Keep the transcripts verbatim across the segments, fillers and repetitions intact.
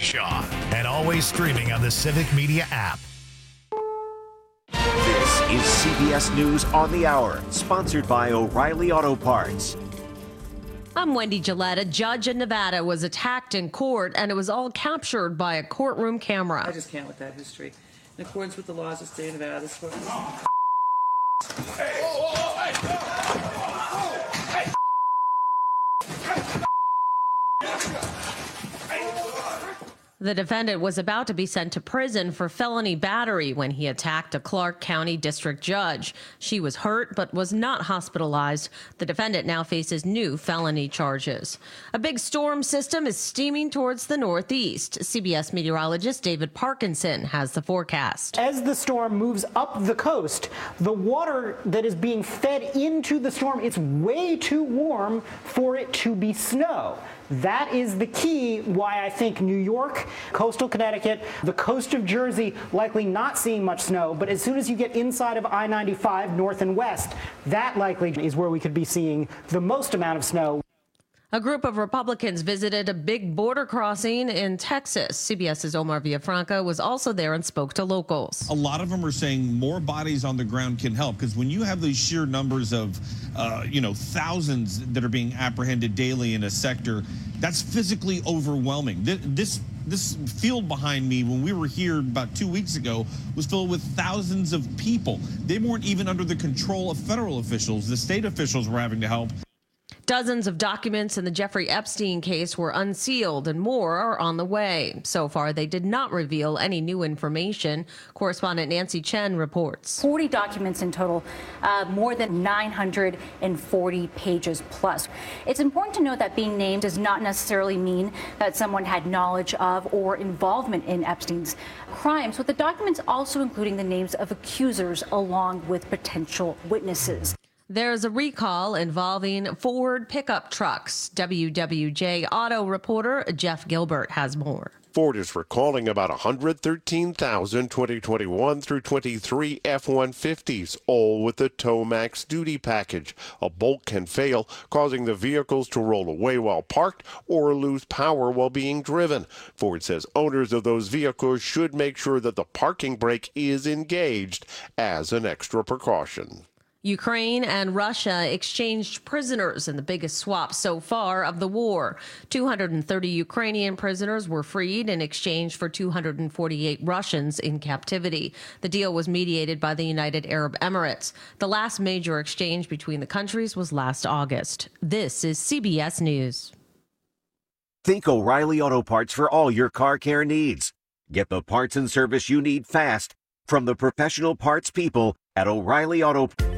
Shaw, and always streaming on the Civic Media app. This is C B S News on the Hour, sponsored by O'Reilly Auto Parts. I'm Wendy Gillette. A judge in Nevada was attacked in court, and it was all captured by a courtroom camera. I just can't with that history. In accordance with the laws of the state of Nevada, this court... Hey! Whoa, whoa, hey! The defendant was about to be sent to prison for felony battery when he attacked a Clark County district judge. She was hurt but was not hospitalized. The defendant now faces new felony charges. A big storm system is steaming towards the northeast. C B S meteorologist David Parkinson has the forecast. As the storm moves up the coast, the water that is being fed into the storm, it's way too warm for it to be snow. That is the key why I think New York, coastal Connecticut, the coast of Jersey, likely not seeing much snow. But as soon as you get inside of I ninety-five north and west, that likely is where we could be seeing the most amount of snow. A group of Republicans visited a big border crossing in Texas. CBS's Omar Villafranca was also there and spoke to locals. A lot of them are saying more bodies on the ground can help, because when you have these sheer numbers of, uh, you know, thousands that are being apprehended daily in a sector, that's physically overwhelming. This this field behind me, when we were here about two weeks ago, was filled with thousands of people. They weren't even under the control of federal officials. The state officials were having to help. Dozens of documents in the Jeffrey Epstein case were unsealed, and more are on the way. So far, they did not reveal any new information. Correspondent Nancy Chen reports. forty documents in total, uh, more than nine hundred forty pages plus. It's important to note that being named does not necessarily mean that someone had knowledge of or involvement in Epstein's crimes, with the documents also including the names of accusers along with potential witnesses. There's a recall involving Ford pickup trucks. W W J Auto reporter Jeff Gilbert has more. Ford is recalling about one hundred thirteen thousand twenty twenty-one through twenty-three F one fifties, all with the Tow-Max duty package. A bolt can fail, causing the vehicles to roll away while parked or lose power while being driven. Ford says owners of those vehicles should make sure that the parking brake is engaged as an extra precaution. Ukraine and Russia exchanged prisoners in the biggest swap so far of the war. two hundred thirty Ukrainian prisoners were freed in exchange for two hundred forty-eight Russians in captivity. The deal was mediated by the United Arab Emirates. The last major exchange between the countries was last August. This is C B S News. Think O'Reilly Auto Parts for all your car care needs. Get the parts and service you need fast from the professional parts people at O'Reilly Auto Parts.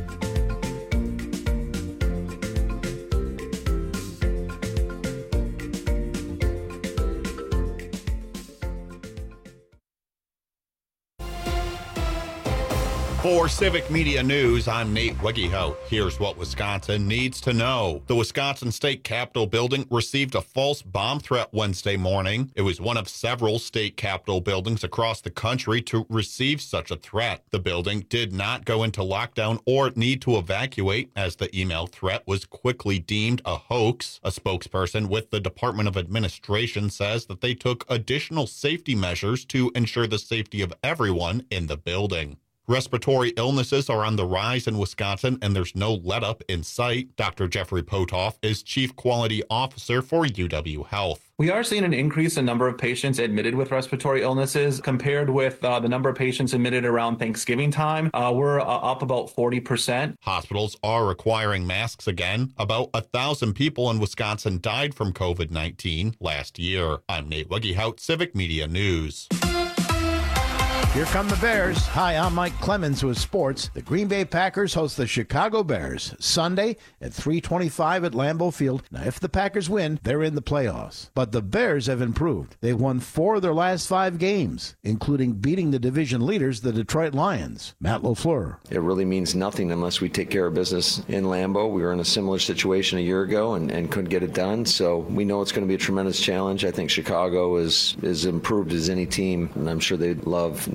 For Civic Media News, I'm Nate Wegehout. Here's what Wisconsin needs to know. The Wisconsin State Capitol building received a false bomb threat Wednesday morning. It was one of several state capitol buildings across the country to receive such a threat. The building did not go into lockdown or need to evacuate, as the email threat was quickly deemed a hoax. A spokesperson with the Department of Administration says that they took additional safety measures to ensure the safety of everyone in the building. Respiratory illnesses are on the rise in Wisconsin, and there's no let-up in sight. Doctor Jeffrey Potoff is Chief Quality Officer for U W Health. We are seeing an increase in number of patients admitted with respiratory illnesses compared with uh, the number of patients admitted around Thanksgiving time. Uh, we're uh, up about forty percent. Hospitals are requiring masks again. About a thousand people in Wisconsin died from COVID nineteen last year. I'm Nate Wegehout, Civic Media News. Here come the Bears. Hi, I'm Mike Clemens with sports. The Green Bay Packers host the Chicago Bears Sunday at three twenty-five at Lambeau Field. Now, if the Packers win, they're in the playoffs. But the Bears have improved. They've won four of their last five games, including beating the division leaders, the Detroit Lions. Matt LaFleur. It really means nothing unless we take care of business in Lambeau. We were in a similar situation a year ago and, and couldn't get it done. So we know it's going to be a tremendous challenge. I think Chicago is as improved as any team, and I'm sure they'd love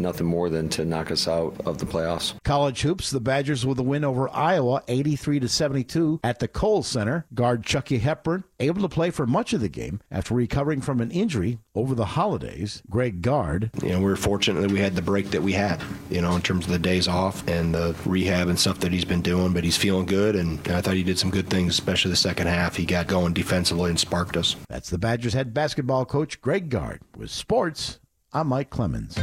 nothing more than to knock us out of the playoffs. College hoops, the Badgers with a win over Iowa, eighty-three to seventy-two at the Kohl Center. Guard Chucky Hepburn able to play for much of the game after recovering from an injury over the holidays. Greg Gard. You know, we were fortunate that we had the break that we had, you know, in terms of the days off and the rehab and stuff that he's been doing, but he's feeling good, and I thought he did some good things, especially the second half. He got going defensively and sparked us. That's the Badgers head basketball coach, Greg Gard. With sports, I'm Mike Clemens.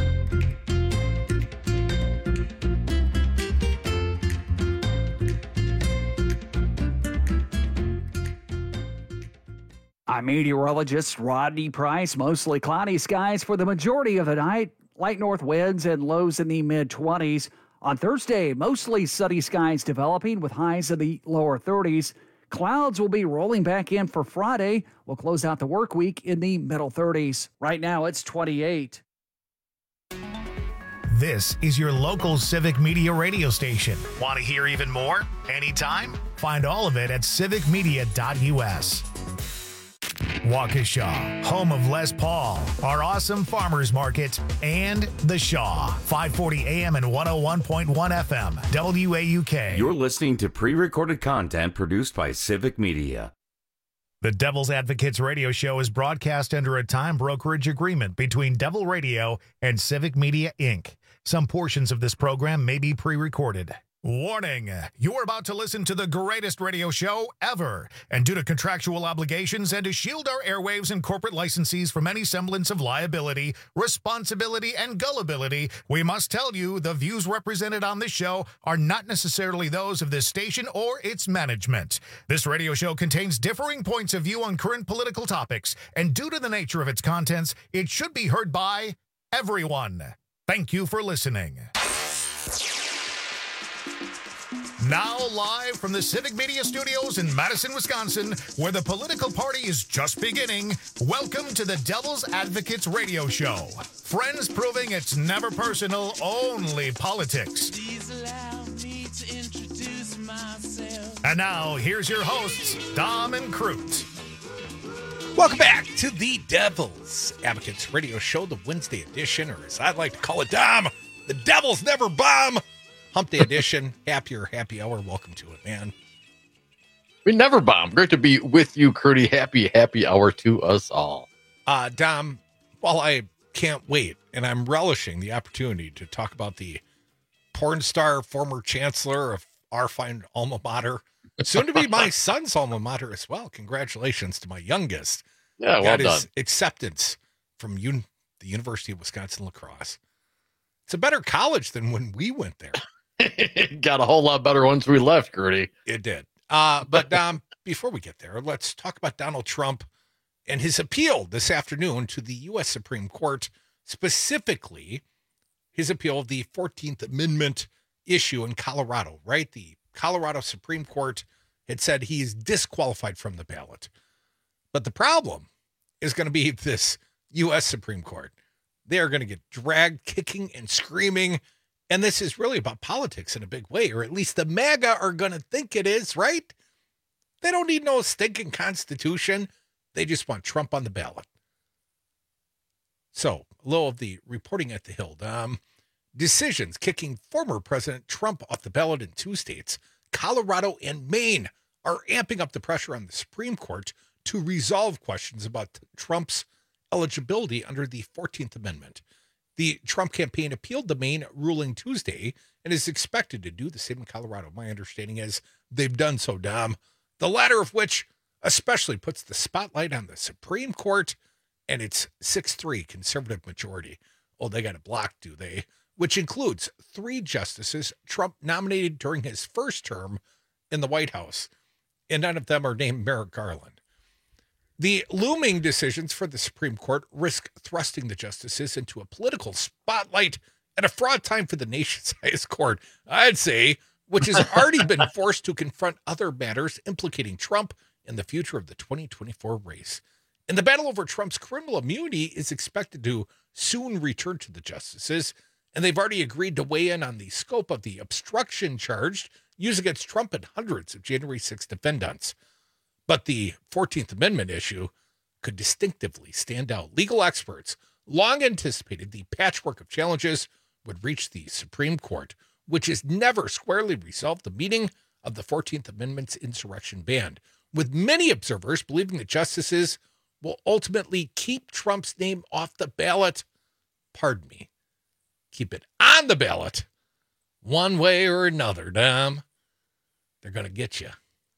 I'm meteorologist Rodney Price. Mostly cloudy skies for the majority of the night. Light north winds and lows in the mid-twenties. On Thursday, mostly sunny skies developing with highs in the lower thirties. Clouds will be rolling back in for Friday. We'll close out the work week in the middle thirties. Right now, it's twenty-eight. This is your local Civic Media radio station. Want to hear even more? Anytime? Find all of it at civic media dot u s. Waukesha, home of Les Paul, our awesome farmers market, and The Shaw, five forty A M and one oh one point one F M, W A U K. You're listening to pre-recorded content produced by Civic Media. The Devil's Advocates radio show is broadcast under a time brokerage agreement between Devil Radio and Civic Media, Incorporated. Some portions of this program may be pre-recorded. Warning, you're about to listen to the greatest radio show ever. And due to contractual obligations and to shield our airwaves and corporate licensees from any semblance of liability, responsibility, and gullibility, we must tell you the views represented on this show are not necessarily those of this station or its management. This radio show contains differing points of view on current political topics, and due to the nature of its contents, it should be heard by everyone. Thank you for listening. Now live from the Civic Media Studios in Madison, Wisconsin, where the political party is just beginning, welcome to the Devil's Advocates radio show. Friends proving it's never personal, only politics. Please allow me to introduce myself. And now, here's your hosts, Dom and Crute. Welcome back to the Devil's Advocates radio show, the Wednesday edition, or as I'd like to call it, Dom, the Devils Never Bomb. Hump Day edition, happier, happy hour. Welcome to it, man. We never bomb. Great to be with you, Curdy. Happy, happy hour to us all. Uh, Dom, while I can't wait, and I'm relishing the opportunity to talk about the porn star, former chancellor of our fine alma mater, soon to be my son's alma mater as well. Congratulations to my youngest. Yeah, well Got done. his acceptance from un- the University of Wisconsin La Crosse. It's a better college than when we went there. It got a whole lot better once we left, Gertie. It did. Uh, but um, before we get there, let's talk about Donald Trump and his appeal this afternoon to the U S Supreme Court, specifically his appeal of the fourteenth Amendment issue in Colorado, right? The Colorado Supreme Court had said he is disqualified from the ballot. But the problem is going to be this U S Supreme Court. They are going to get dragged kicking and screaming. And this is really about politics in a big way, or at least the MAGA are going to think it is, right? They don't need no stinking constitution. They just want Trump on the ballot. So, a little of the reporting at the Hill. Um, decisions kicking former President Trump off the ballot in two states, Colorado and Maine, are amping up the pressure on the Supreme Court to resolve questions about Trump's eligibility under the fourteenth Amendment. The Trump campaign appealed the Maine ruling Tuesday and is expected to do the same in Colorado. My understanding is they've done so, Dom. The latter of which especially puts the spotlight on the Supreme Court and its six three conservative majority. Oh, they got it blocked, do they? Which includes three justices Trump nominated during his first term in the White House, and none of them are named Merrick Garland. The looming decisions for the Supreme Court risk thrusting the justices into a political spotlight at a fraught time for the nation's highest court, I'd say, which has already been forced to confront other matters implicating Trump and the future of the twenty twenty-four race. And the battle over Trump's criminal immunity is expected to soon return to the justices, and they've already agreed to weigh in on the scope of the obstruction charged used against Trump and hundreds of January sixth defendants. But the fourteenth Amendment issue could distinctively stand out. Legal experts long anticipated the patchwork of challenges would reach the Supreme Court, which has never squarely resolved the meaning of the fourteenth Amendment's insurrection ban, with many observers believing that justices will ultimately keep Trump's name off the ballot. Pardon me. Keep it on the ballot one way or another, Dom. They're going to get you.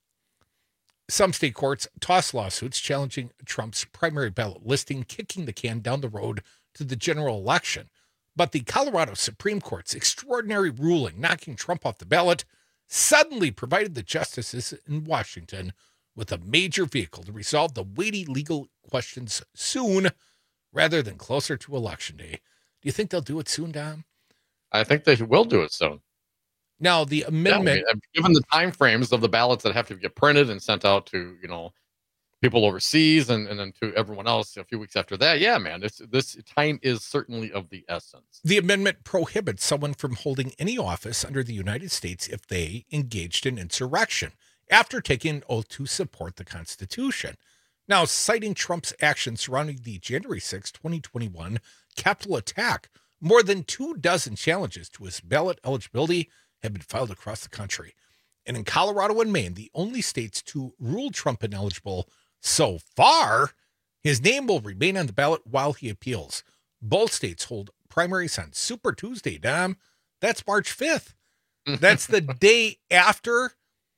Some state courts tossed lawsuits challenging Trump's primary ballot listing, kicking the can down the road to the general election. But the Colorado Supreme Court's extraordinary ruling knocking Trump off the ballot suddenly provided the justices in Washington with a major vehicle to resolve the weighty legal questions soon rather than closer to Election Day. Do you think they'll do it soon, Dom? I think they will do it soon. Now, the amendment... Yeah, I mean, given the time frames of the ballots that have to get printed and sent out to, you know, people overseas and, and then to everyone else a few weeks after that, yeah, man, this, this time is certainly of the essence. The amendment prohibits someone from holding any office under the United States if they engaged in insurrection after taking an oath to support the Constitution. Now, citing Trump's actions surrounding the January sixth, twenty twenty-one Capitol attack, more than two dozen challenges to his ballot eligibility have been filed across the country. And in Colorado and Maine, the only states to rule Trump ineligible so far, his name will remain on the ballot while he appeals. Both states hold primaries on Super Tuesday, Dom. That's March fifth. That's the day after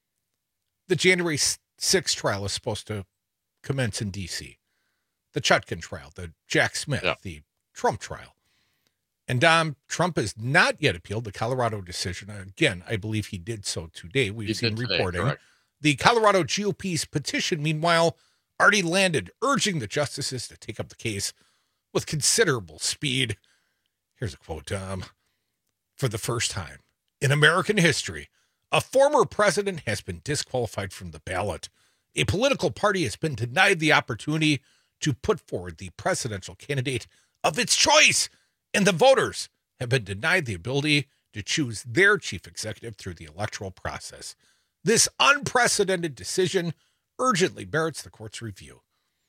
the January sixth trial is supposed to commence in D C. The Chutkan trial, the Jack Smith, yeah. the Trump trial. And Dom, Trump has not yet appealed the Colorado decision. Again, I believe he did so today. We've he seen today, reporting. Correct. The Colorado G O P's petition, meanwhile, already landed, urging the justices to take up the case with considerable speed. Here's a quote, Dom. For the first time in American history, a former president has been disqualified from the ballot. A political party has been denied the opportunity to put forward the presidential candidate of its choice, and the voters have been denied the ability to choose their chief executive through the electoral process. This unprecedented decision urgently merits the court's review.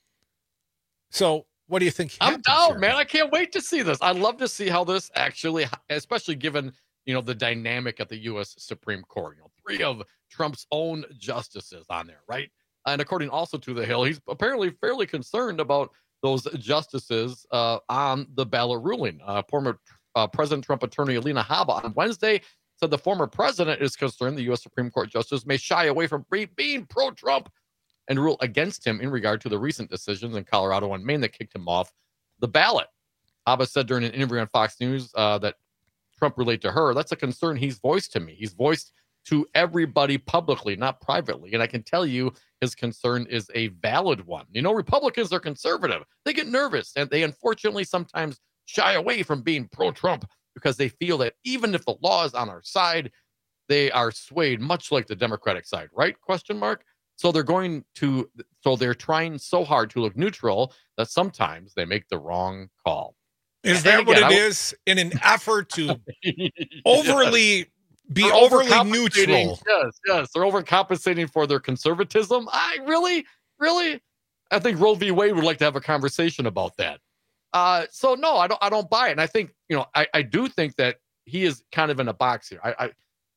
So, what do you think? I'm down, man. I can't wait to see this. I'd love to see how this actually, especially given, you know, the dynamic at the U S Supreme Court. You know, three of Trump's own justices on there, right? And according also to The Hill, he's apparently fairly concerned about those justices uh, on the ballot ruling. Uh, former uh, President Trump attorney Alina Habba on Wednesday said the former president is concerned the U S Supreme Court justice may shy away from being pro-Trump and rule against him in regard to the recent decisions in Colorado and Maine that kicked him off the ballot. Habba said during an interview on Fox News uh, that Trump relayed to her, that's a concern he's voiced to me. He's voiced to everybody publicly, not privately. And I can tell you his concern is a valid one. You know, Republicans are conservative. They get nervous, and they unfortunately sometimes shy away from being pro-Trump because they feel that even if the law is on our side, they are swayed, much like the Democratic side, right? Question mark. So they're going to, so they're trying so hard to look neutral that sometimes they make the wrong call. Is that again, what it I, is? In an effort to overly be they're overly neutral. Yes, yes. They're overcompensating for their conservatism. I really, really, I think Roe v. Wade would like to have a conversation about that. Uh, so no, I don't, I don't buy it. And I think, you know, I, I do think that he is kind of in a box here. I, I,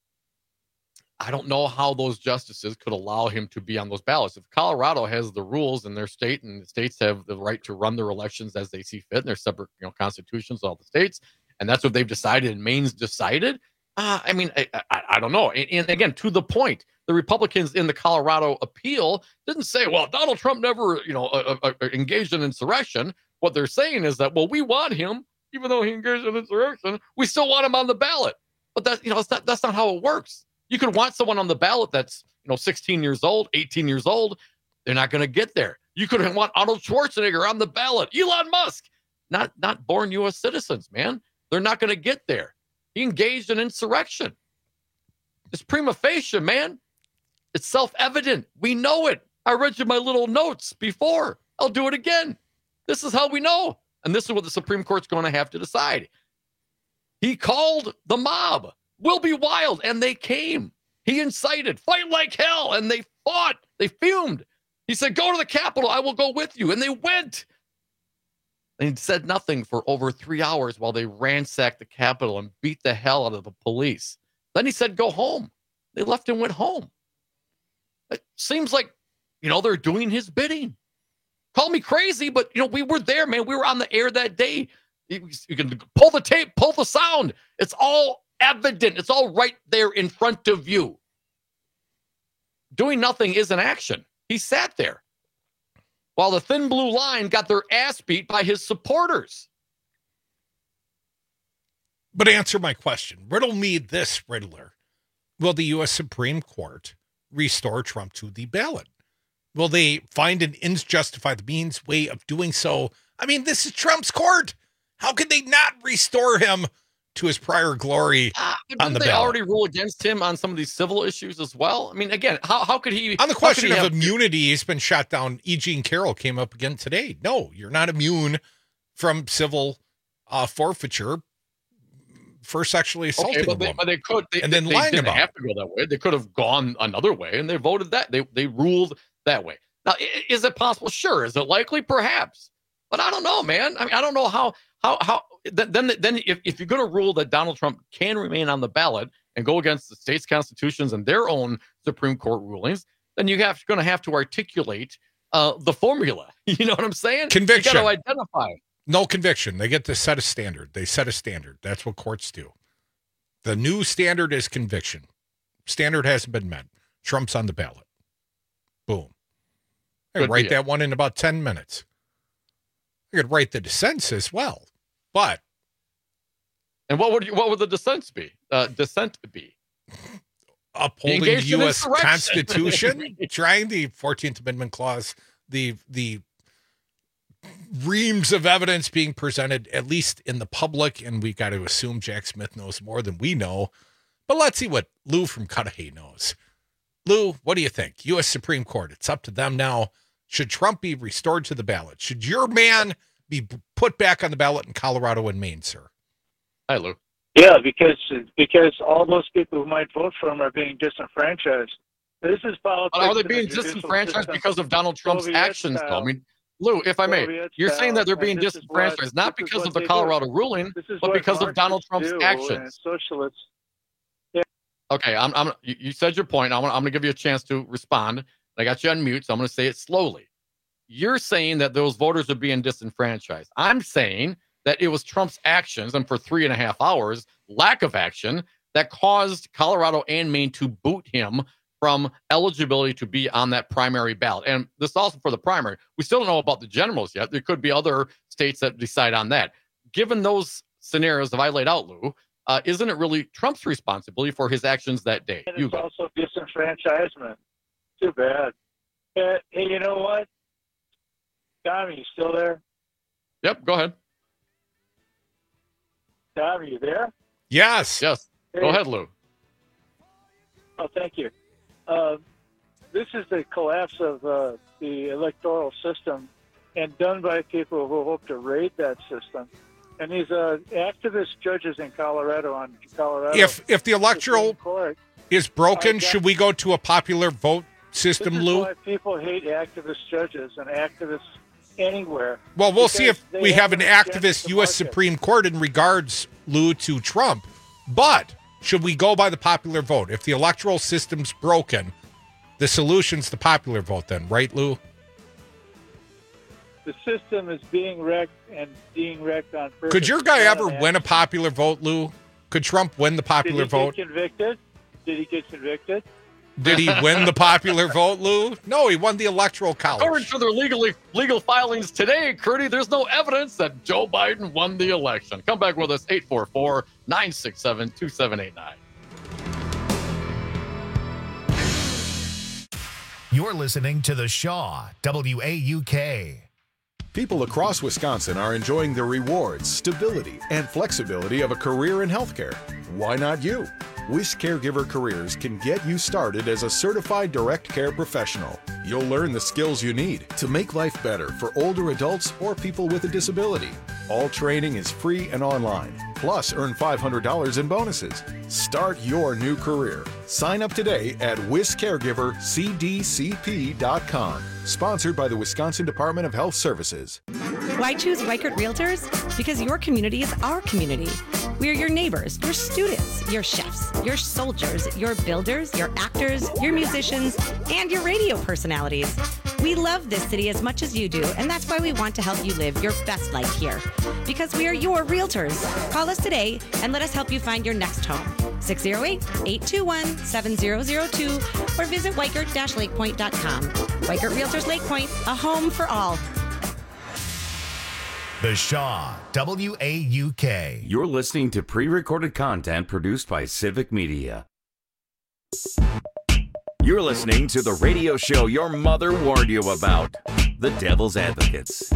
I don't know how those justices could allow him to be on those ballots. If Colorado has the rules in their state and the states have the right to run their elections as they see fit, and their separate, you know, constitutions, all the states, and that's what they've decided and Maine's decided. Uh, I mean, I, I, I don't know. And, and again, to the point, the Republicans in the Colorado appeal didn't say, well, Donald Trump never, you know, uh, uh, engaged in insurrection. What they're saying is that, well, we want him, even though he engaged in insurrection, we still want him on the ballot. But that, you know, that's not, that's not how it works. You can want someone on the ballot that's, you know, sixteen years old, eighteen years old. They're not going to get there. You could want Arnold Schwarzenegger on the ballot, Elon Musk, not, not born U S citizens, man. They're not going to get there. He engaged in insurrection. It's prima facie, man. It's self-evident. We know it. I read you my little notes before. I'll do it again. This is how we know. And this is what the Supreme Court's going to have to decide. He called the mob. Will be wild. And they came. He incited. Fight like hell. And they fought. They fumed. He said, go to the Capitol. I will go with you. And they went. And he said nothing for over three hours while they ransacked the Capitol and beat the hell out of the police. Then he said, go home. They left and went home. It seems like, you know, they're doing his bidding. Call me crazy, but, you know, we were there, man. We were on the air that day. You, you can pull the tape, pull the sound. It's all evident. It's all right there in front of you. Doing nothing is an action. He sat there while the thin blue line got their ass beat by his supporters. But answer my question. Riddle me this, Riddler. Will the U S Supreme Court restore Trump to the ballot? Will they find an unjustified means way of doing so? I mean, this is Trump's court. How could they not restore him to his prior glory uh, on the they ballot? Already rule against him on some of these civil issues as well? I mean, again, how, how could he... On the question of have, immunity, he's been shot down. E. Jean Carroll came up again today. No, you're not immune from civil uh, forfeiture for sexually assaulting okay, but, a they, woman. but they could... They, and then they lying didn't about have it. to go that way. They could have gone another way, and they voted that. They, they ruled that way. Now, is it possible? Sure. Is it likely? Perhaps. But I don't know, man. I mean, I don't know how... how how Then, then if, if you're going to rule that Donald Trump can remain on the ballot and go against the state's constitutions and their own Supreme Court rulings, then you have going to have to articulate uh, the formula. You know what I'm saying? Conviction. You got to identify. No conviction. They get to set a standard. They set a standard. That's what courts do. The new standard is conviction. Standard hasn't been met. Trump's on the ballot. Boom. I could write that one in about ten minutes. I could write the dissents as well. But and what would you, what would the dissents be? Uh, dissent be upholding the U S Constitution, trying the fourteenth Amendment clause, the the reams of evidence being presented, at least in the public, and we got to assume Jack Smith knows more than we know. But let's see what Lou from Cudahy knows. Lou, what do you think? U S Supreme Court, it's up to them now. Should Trump be restored to the ballot? Should your man be put back on the ballot in Colorado and Maine, sir? Hi, Lou. Yeah, because because all those people who might vote for him are being disenfranchised. This is politics. But are they being disenfranchised because of Donald Trump's Soviet actions, style. though? I mean, Lou, if I may, Soviet you're saying that they're style, being and this is disenfranchised what- not this is because what of the they do. Colorado ruling, This is but what because of Donald Marxists Trump's do, actions. and socialists. Okay, I'm, I'm. You you said your point. I'm, I'm going to give you a chance to respond. I got you on mute, so I'm going to say it slowly. You're saying that those voters are being disenfranchised. I'm saying that it was Trump's actions, and for three and a half hours, lack of action, that caused Colorado and Maine to boot him from eligibility to be on that primary ballot. And this also for the primary. We still don't know about the generals yet. There could be other states that decide on that. Given those scenarios that I laid out, Lou, uh, isn't it really Trump's responsibility for his actions that day? And You it's go. also disenfranchisement. Too bad. Uh, hey, you know what? Tommy, you still there? Yep, go ahead. Tommy, you there? Yes. Yes. Go Hey. ahead, Lou. Oh, thank you. Uh, this is the collapse of uh, the electoral system, and done by people who hope to raid that system. And these uh, activist judges in Colorado on Colorado. If if the electoral Supreme Court, is broken, I got- should we go to a popular vote system, this is Lou? why people hate activist judges and activists anywhere. Well, we'll see Because if they we have an haven't against activist the U S market. Supreme Court in regards, Lou, to Trump. But should we go by the popular vote? If the electoral system's broken, the solution's the popular vote then, right, Lou? The system is being wrecked and being wrecked on purpose. Could your guy Not ever an win a popular vote, Lou? Could Trump win the popular Did he vote? get convicted? Did he get convicted? Did he win the popular vote, Lou? No, he won the electoral college. According to their legally legal filings today, Curdy, there's no evidence that Joe Biden won the election. Come back with us, eight four four, nine six seven, two seven eight nine. You're listening to The Shaw, W A U K. People across Wisconsin are enjoying the rewards, stability, and flexibility of a career in healthcare. Why not you? Wish Caregiver Careers can get you started as a certified direct care professional. You'll learn the skills you need to make life better for older adults or people with a disability. All training is free and online. Plus, earn five hundred dollars in bonuses. Start your new career. Sign up today at wis caregiver c d c p dot com. Sponsored by the Wisconsin Department of Health Services. Why choose Weichert Realtors? Because your community is our community. We are your neighbors, your students, your chefs, your soldiers, your builders, your actors, your musicians, and your radio personalities. We love this city as much as you do, and that's why we want to help you live your best life here. Because we are your realtors. Call us today and let us help you find your next home. six oh eight, eight two one, seven oh oh two or visit weichert dash lake point dot com. Weichert Realtors Lake Point, a home for all. The Shaw, W A U K. You're listening to pre-recorded content produced by Civic Media. You're listening to the radio show your mother warned you about, The Devil's Advocates.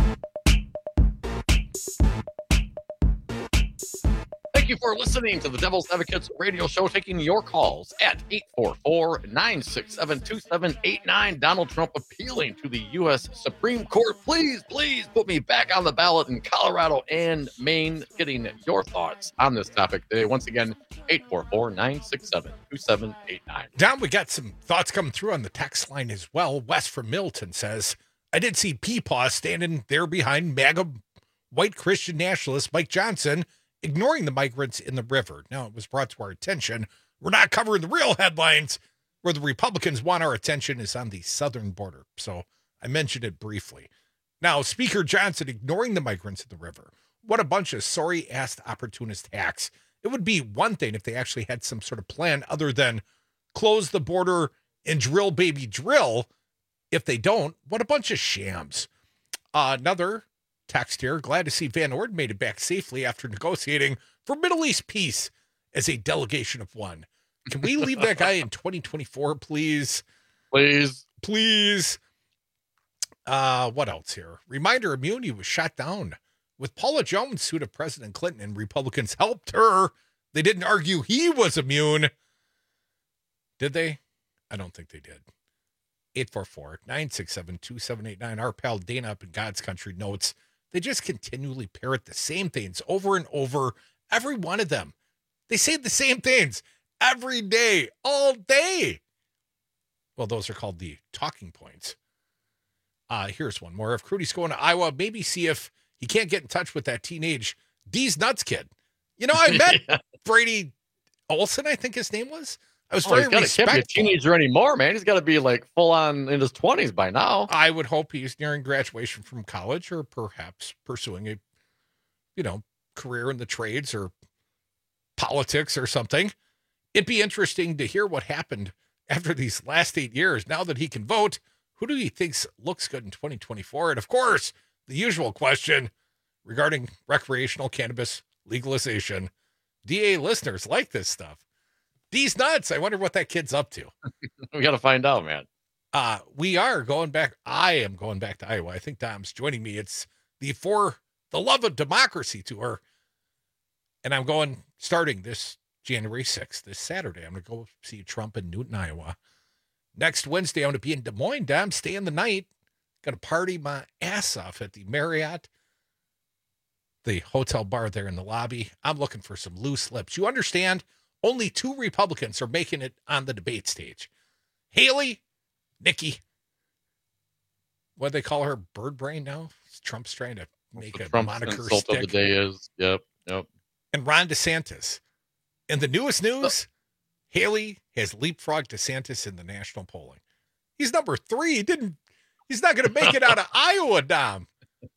Thank you for listening to the Devil's Advocates radio show, taking your calls at eight four four, nine six seven, two seven eight nine. Donald Trump appealing to the U S Supreme Court. Please, please put me back on the ballot in Colorado and Maine. Getting your thoughts on this topic today. Once again, eight four four, nine six seven, two seven eight nine. Don, we got some thoughts coming through on the text line as well. Wes from Milton says, I did see Peepaw standing there behind MAGA white Christian nationalist Mike Johnson, ignoring the migrants in the river. Now, it was brought to our attention. We're not covering the real headlines. Where the Republicans want our attention is on the southern border. So I mentioned it briefly. Now, Speaker Johnson ignoring the migrants in the river. What a bunch of sorry-assed opportunist hacks. It would be one thing if they actually had some sort of plan other than close the border and drill, baby, drill. If they don't, what a bunch of shams. Uh, another text here. Glad to see Van Orden made it back safely after negotiating for Middle East peace as a delegation of one. Can we leave that guy in twenty twenty-four, please? Please. Please. Uh, what else here? Reminder, immunity was shot down with Paula Jones sued of President Clinton, and Republicans helped her. They didn't argue he was immune. Did they? I don't think they did. eight four four, nine six seven, two seven eight nine. Our pal Dana up in God's country notes they just continually parrot the same things over and over. Every one of them. They say the same things every day, all day. Well, those are called the talking points. Uh, here's one more. If Crudy's going to Iowa, maybe see if he can't get in touch with that teenage D's Nuts kid. You know, I met yeah. Brady Olson, I think his name was. I was oh, very respectful. He can't be a teenager anymore, man. He's got to be like full on in his twenties by now. I would hope he's nearing graduation from college or perhaps pursuing a, you know, career in the trades or politics or something. It'd be interesting to hear what happened after these last eight years. Now that he can vote, who do he think looks good in twenty twenty-four? And of course, the usual question regarding recreational cannabis legalization. D A listeners like this stuff. D's Nuts. I wonder what that kid's up to. We got to find out, man. Uh, we are going back. I am going back to Iowa. I think Dom's joining me. It's the For the Love of Democracy tour. And I'm going starting this January sixth, this Saturday. I'm going to go see Trump in Newton, Iowa. Next Wednesday, I'm going to be in Des Moines. Dom, staying the night. Going to party my ass off at the Marriott, the hotel bar there in the lobby. I'm looking for some loose lips. You understand? Only two Republicans are making it on the debate stage. Haley, Nikki. What do they call her? Bird brain now? Trump's trying to make a Trump's moniker insult stick. Of the day is, yep, yep. And Ron DeSantis. And the newest news, oh. Haley has leapfrogged DeSantis in the national polling. He's number three. He didn't, he's not going to make it out of Iowa, Dom.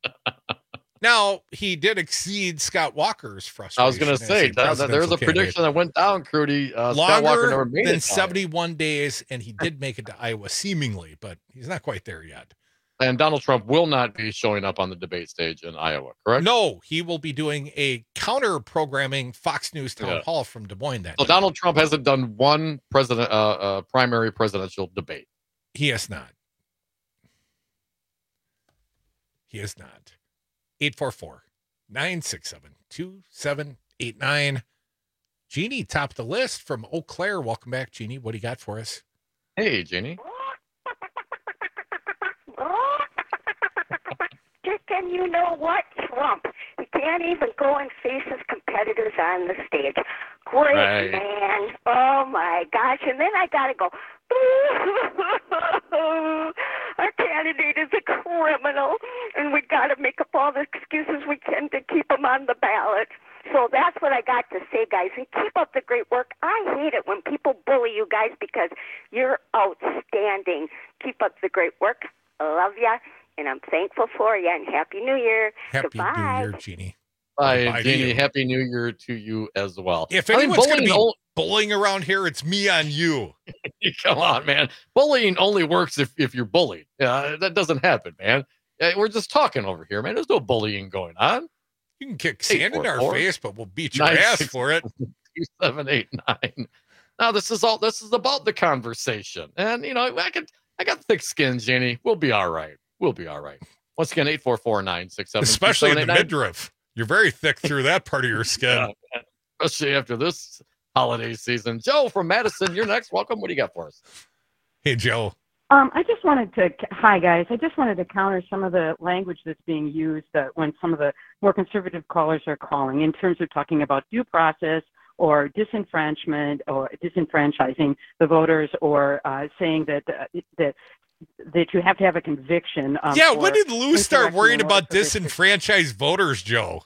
Now, he did exceed Scott Walker's frustration. I was going to say, that, that, there's a prediction that went down, Crudy. Uh, Scott Walker never made than it seventy-one days, and he did make it to Iowa, seemingly, but he's not quite there yet. And Donald Trump will not be showing up on the debate stage in Iowa, correct? No, he will be doing a counter-programming Fox News town yeah. hall from Des Moines. That so day. Donald Trump hasn't done one president, uh, uh, primary presidential debate. He has not. He has not. eight four four, nine six seven, two seven eight nine. Jeannie topped the list from Eau Claire. Welcome back, Jeannie. What do you got for us? Hey, Jeannie. Just and you know what, Trump? can't even go and face his competitors on the stage. Great, Right. man. Oh, my gosh. And then I got to go, our candidate is a criminal, and we got to make up all the excuses we can to keep him on the ballot. So that's what I got to say, guys. And keep up the great work. I hate it when people bully you guys because you're outstanding. Keep up the great work. I love ya, and I'm thankful for you. And Happy New Year. Happy Goodbye. New Year, Jeannie. Bye, Bye to Jeannie. you. Happy New Year to you as well. If I mean, anyone's going to be bullying bullying around here, it's me on you. Come on, man. Bullying only works if, if you're bullied. Uh, that doesn't happen, man. Uh, We're just talking over here, man. There's no bullying going on. You can kick sand in our four, face, but we'll beat your nine, ass six, for it. two, seven, eight, nine. Now this is all. This is about the conversation, and you know, I could. I got thick skin, Jenny. We'll be all right. We'll be all right. Once again, eight four four nine six seven. Especially in the midriff. You're very thick through that part of your skin. Yeah, especially after this holiday season. Joe from Madison, you're next. Welcome. What do you got for us? Hey, Joe. Um, I just wanted to, hi guys, I just wanted to counter some of the language that's being used uh, when some of the more conservative callers are calling in terms of talking about due process or disenfranchisement or disenfranchising the voters or uh, saying that, uh, that that you have to have a conviction. Um, yeah, for when did Lou start insurrection worrying in order about for this- disenfranchised voters, Joe?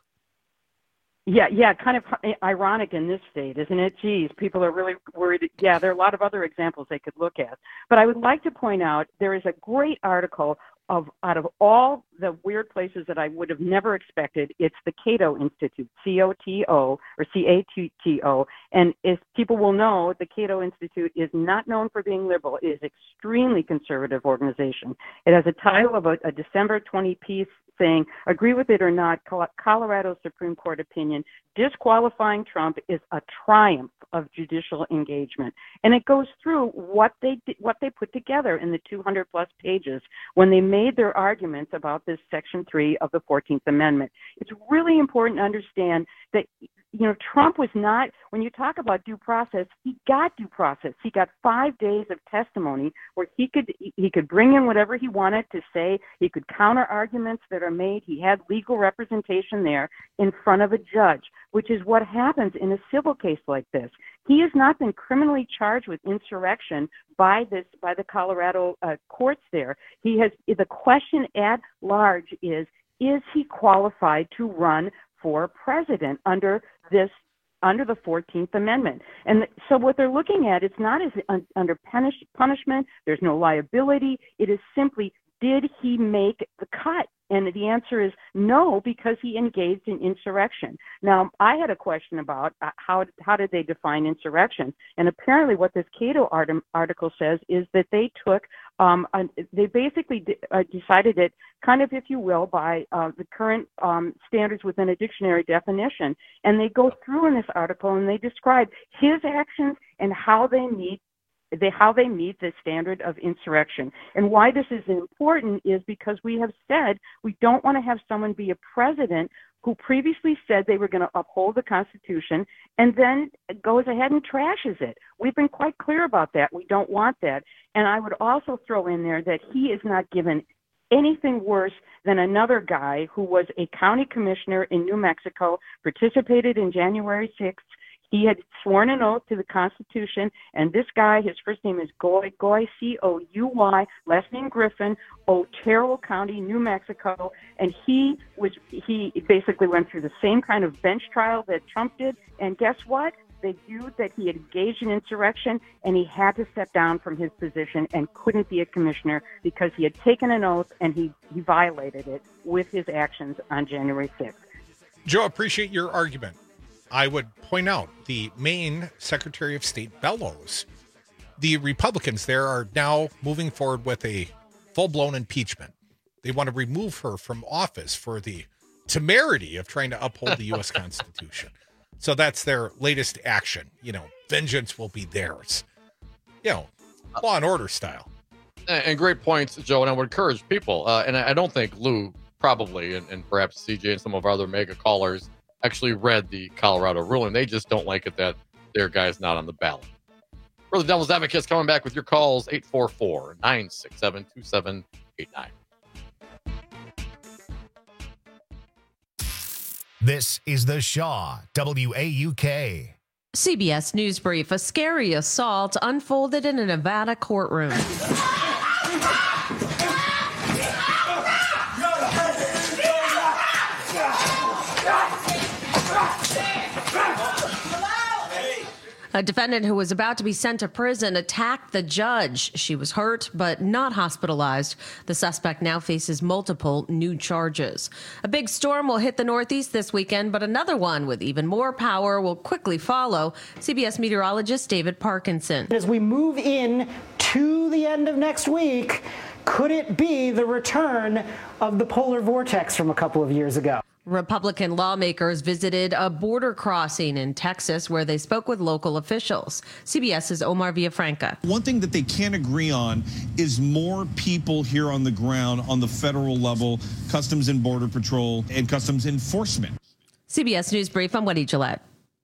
Yeah, yeah, kind of ironic in this state, isn't it? Geez, people are really worried. Yeah, there are a lot of other examples they could look at. But I would like to point out there is a great article of out of all the weird places that I would have never expected. It's the Cato Institute, C O T O or C A T T O. And if people will know, the Cato Institute is not known for being liberal. It is an extremely conservative organization. It has a title of a, a December twentieth piece saying, agree with it or not, Colorado Supreme Court opinion, disqualifying Trump is a triumph of judicial engagement. And it goes through what they what they put together in the two hundred plus pages when they made their arguments about this Section three of the fourteenth Amendment. It's really important to understand that, you know, Trump was not, when you talk about due process, he got due process. He got five days of testimony where he could he could bring in whatever he wanted to say. He could counter arguments that are made. He had legal representation there in front of a judge, which is what happens in a civil case like this. He has not been criminally charged with insurrection by this by the Colorado uh, courts there. He has the question at large is, is he qualified to run for president under this under the fourteenth Amendment? And so what they're looking at, it's not as un, under punish, punishment, there's no liability, it is simply, did he make the cut? And the answer is no, because he engaged in insurrection. Now, I had a question about uh, how how did they define insurrection? And apparently what this Cato art- article says is that they took, um, a, they basically de- uh, decided it kind of, if you will, by uh, the current um, standards within a dictionary definition. And they go through in this article and they describe his actions and how they meet They, how they meet the standard of insurrection. And why this is important is because we have said we don't want to have someone be a president who previously said they were going to uphold the Constitution and then goes ahead and trashes it. We've been quite clear about that. We don't want that. And I would also throw in there that he is not given anything worse than another guy who was a county commissioner in New Mexico, participated in January sixth. He had sworn an oath to the Constitution, and this guy, his first name is Goy, Goy, C O U Y, last name Griffin, Otero County, New Mexico, and he was he basically went through the same kind of bench trial that Trump did, and guess what? They viewed that he had engaged in insurrection, and he had to step down from his position and couldn't be a commissioner because he had taken an oath and he, he violated it with his actions on January sixth. Joe, appreciate your argument. I would point out the Maine Secretary of State Bellows. The Republicans there are now moving forward with a full-blown impeachment. They want to remove her from office for the temerity of trying to uphold the U S Constitution. So that's their latest action. You know, vengeance will be theirs. You know, law and order style. And great points, Joe. And I would encourage people, uh, and I don't think Lou probably, and, and perhaps C J and some of our other mega callers actually read the Colorado ruling. They just don't like it that their guy's not on the ballot. For the Devil's Advocates, coming back with your calls, eight four four, nine six seven, two seven eight nine. This is the Shaw, W A U K. C B S News Brief. A scary assault unfolded in a Nevada courtroom. A defendant who was about to be sent to prison attacked the judge. She was hurt, but not hospitalized. The suspect now faces multiple new charges. A big storm will hit the Northeast this weekend, but another one with even more power will quickly follow. C B S meteorologist David Parkinson. As we move in to the end of next week, could it be the return of the polar vortex from a couple of years ago? Republican lawmakers visited a border crossing in Texas where they spoke with local officials. CBS's Omar Villafranca. One thing that they can't agree on is more people here on the ground on the federal level, Customs and Border Patrol and Customs Enforcement. C B S News Brief, I'm Wendy Gillette.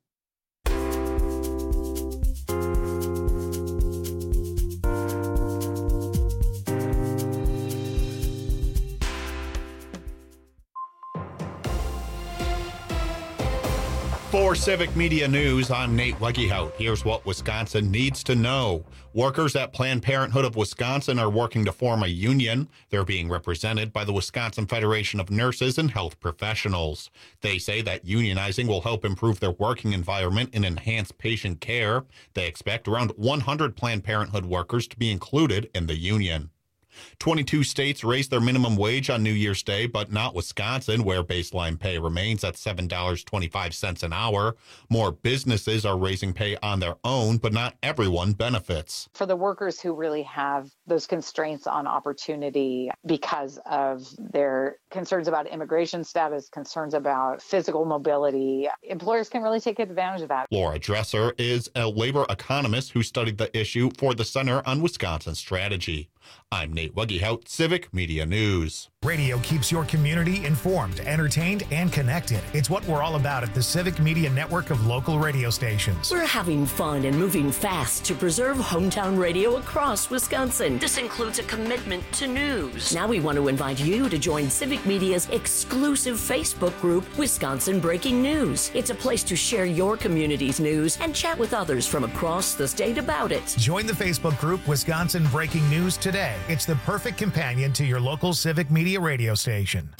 For Civic Media News, I'm Nate Wegehout. Here's what Wisconsin needs to know. Workers at Planned Parenthood of Wisconsin are working to form a union. They're being represented by the Wisconsin Federation of Nurses and Health Professionals. They say that unionizing will help improve their working environment and enhance patient care. They expect around one hundred Planned Parenthood workers to be included in the union. twenty-two states raised their minimum wage on New Year's Day, but not Wisconsin, where baseline pay remains at seven dollars and twenty-five cents an hour. More businesses are raising pay on their own, but not everyone benefits. For the workers who really have those constraints on opportunity because of their concerns about immigration status, concerns about physical mobility, employers can really take advantage of that. Laura Dresser is a labor economist who studied the issue for the Center on Wisconsin Strategy. I'm Nate Wegehout, Civic Media News. Radio keeps your community informed, entertained, and connected. It's what we're all about at the Civic Media Network of local radio stations. We're having fun and moving fast to preserve hometown radio across Wisconsin. This includes a commitment to news. Now we want to invite you to join Civic Media's exclusive Facebook group, Wisconsin Breaking News. It's a place to share your community's news and chat with others from across the state about it. Join the Facebook group, Wisconsin Breaking News, today. It's the perfect companion to your local Civic Media radio station.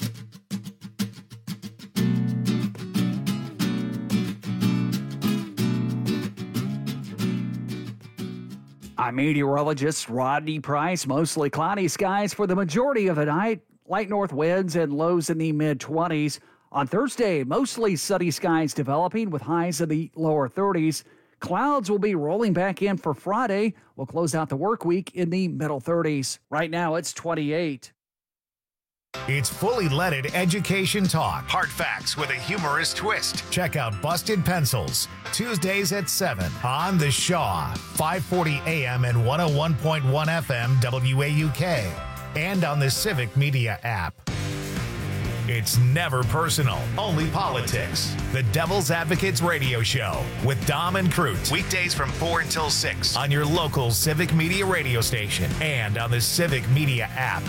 I'm meteorologist Rodney Price. Mostly cloudy skies for the majority of the night. Light north winds and lows in the mid twenties. On Thursday, mostly sunny skies developing with highs in the lower thirties. Clouds will be rolling back in for Friday. We'll close out the work week in the middle thirties. Right now, it's twenty-eight. It's fully leaded education talk. Hard facts with a humorous twist. Check out Busted Pencils, Tuesdays at seven on the Shaw, five forty A M and one oh one point one F M W A U K, and on the Civic Media app. It's never personal, only politics. The Devil's Advocates Radio Show with Dom and Crute. Weekdays from four until six on your local Civic Media radio station and on the Civic Media app.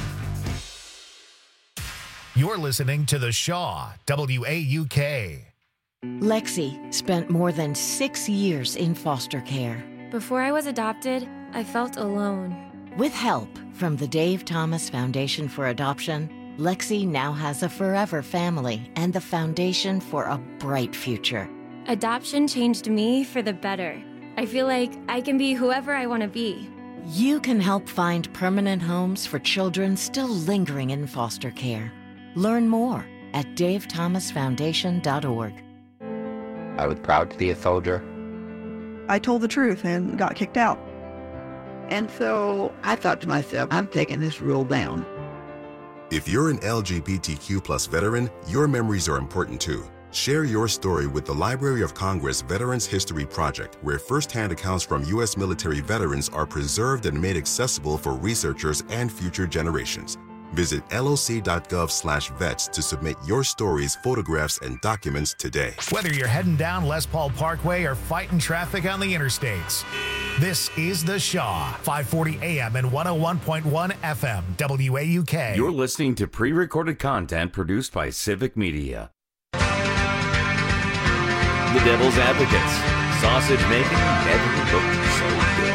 You're listening to the Shaw, W A U K. Lexi spent more than six years in foster care. Before I was adopted, I felt alone. With help from the Dave Thomas Foundation for Adoption, Lexi now has a forever family and the foundation for a bright future. Adoption changed me for the better. I feel like I can be whoever I want to be. You can help find permanent homes for children still lingering in foster care. Learn more at dave thomas foundation dot org. I was proud to be a soldier. I told the truth and got kicked out. And so I thought to myself, I'm taking this rule down. If you're an L G B T Q plus veteran, your memories are important too. Share your story with the Library of Congress Veterans History Project, where firsthand accounts from U S military veterans are preserved and made accessible for researchers and future generations. Visit loc.gov slash vets to submit your stories, photographs, and documents today. Whether you're heading down Les Paul Parkway or fighting traffic on the interstates, this is the Shaw, five forty A M and one oh one point one F M, W A U K. You're listening to pre-recorded content produced by Civic Media. The Devil's Advocates. Sausage making never looked so good.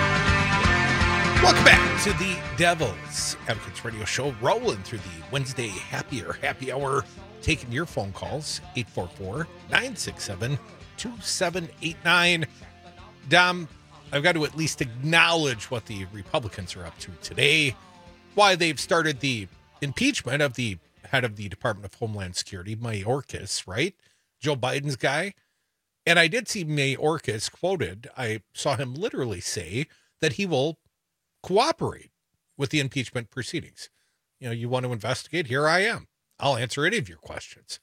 Welcome back to the Devil's Advocates Radio Show, rolling through the Wednesday Happier Happy Hour, taking your phone calls, eight four four, nine six seven, two seven eight nine. Dom, I've got to at least acknowledge what the Republicans are up to today, why they've started the impeachment of the head of the Department of Homeland Security, Mayorkas, right? Joe Biden's guy. And I did see Mayorkas quoted. I saw him literally say that he will cooperate with the impeachment proceedings. You know, you want to investigate? Here I am. I'll answer any of your questions.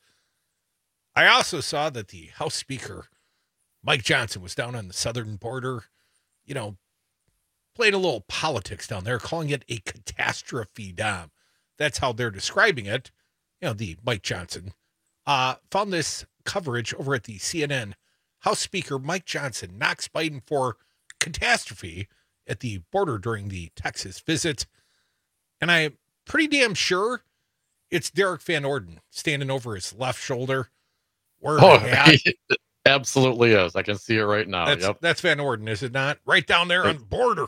I also saw that the House Speaker, Mike Johnson, was down on the southern border, you know, playing a little politics down there, calling it a catastrophe, Dom. That's how they're describing it. You know, the Mike Johnson uh, found this coverage over at the C N N. House Speaker Mike Johnson knocks Biden for catastrophe at the border during the Texas visit. And I'm pretty damn sure it's Derek Van Orden standing over his left shoulder. Wearing Oh, a hat. it absolutely is. I can see it right now. That's, Yep. that's Van Orden, is it not? Right down there on the border.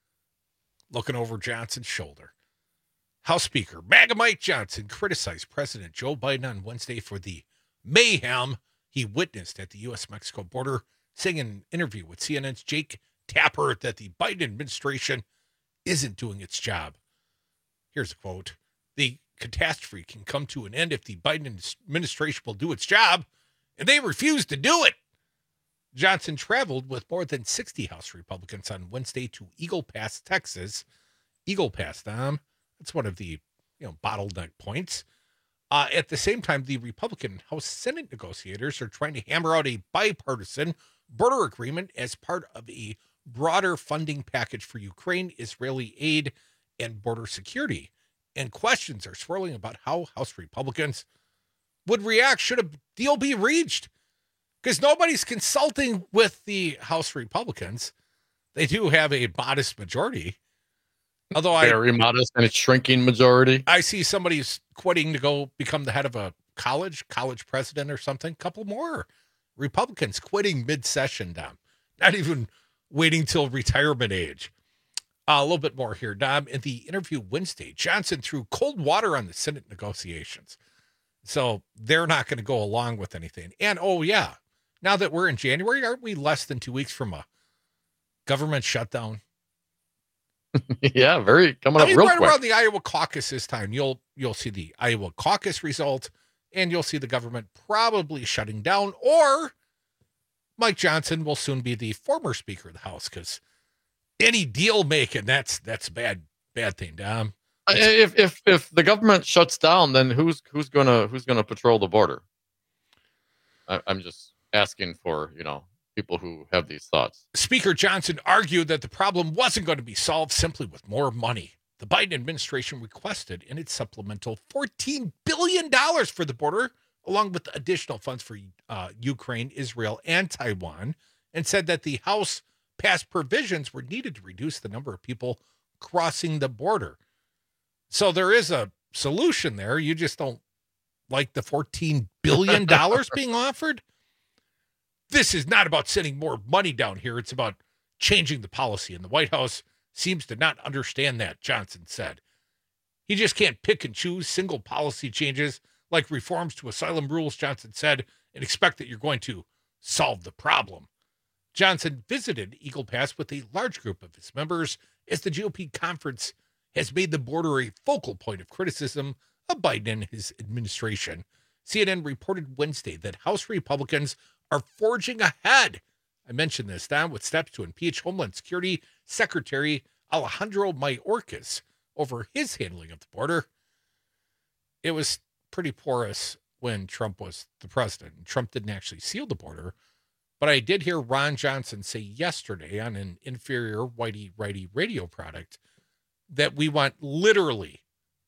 Looking over Johnson's shoulder. House Speaker MAGA Mike Johnson criticized President Joe Biden on Wednesday for the mayhem he witnessed at the U S Mexico border, saying in an interview with C N N's Jake Tapper that the Biden administration isn't doing its job. Here's a quote. The catastrophe can come to an end if the Biden administration will do its job, and they refuse to do it. Johnson traveled with more than sixty House Republicans on Wednesday to Eagle Pass, Texas. Eagle Pass, Dom, that's one of the you know bottleneck points. Uh, at the same time, the Republican House Senate negotiators are trying to hammer out a bipartisan border agreement as part of a broader funding package for Ukraine, Israeli aid, and border security. And questions are swirling about how House Republicans would react should a deal be reached. Because nobody's consulting with the House Republicans. They do have a modest majority. Although I Very modest and a shrinking majority. I see somebody's quitting to go become the head of a college, college president or something. Couple more Republicans quitting mid-session, Dom. Not even waiting till retirement age. Uh, a little bit more here, Dom. In the interview Wednesday, Johnson threw cold water on the Senate negotiations. So they're not going to go along with anything. And, oh, yeah, now that we're in January, aren't we less than two weeks from a government shutdown? Yeah, very coming I up mean, real right quick. around the Iowa caucus this time, you'll you'll see the Iowa caucus result, and you'll see the government probably shutting down, or Mike Johnson will soon be the former Speaker of the House, because any deal making, that's that's a bad bad thing, Dom. Uh, If if if the government shuts down, then who's who's gonna who's gonna patrol the border? I, I'm just asking for you know people who have these thoughts. Speaker Johnson argued that the problem wasn't going to be solved simply with more money. The Biden administration requested in its supplemental fourteen billion dollars for the border, along with additional funds for uh, Ukraine, Israel, and Taiwan, and said that the House passed provisions were needed to reduce the number of people crossing the border. So there is a solution there. You just don't like the fourteen billion dollars being offered. This is not about sending more money down here. It's about changing the policy. And the White House seems to not understand that, Johnson said. He just can't pick and choose single policy changes like reforms to asylum rules, Johnson said, and expect that you're going to solve the problem. Johnson visited Eagle Pass with a large group of his members as the G O P conference has made the border a focal point of criticism of Biden and his administration. C N N reported Wednesday that House Republicans are forging ahead. I mentioned this, Don, with steps to impeach Homeland Security Secretary Alejandro Mayorkas over his handling of the border. It was pretty porous when Trump was the president. Trump didn't actually seal the border. But I did hear Ron Johnson say yesterday on an inferior whitey-righty radio product that we want literally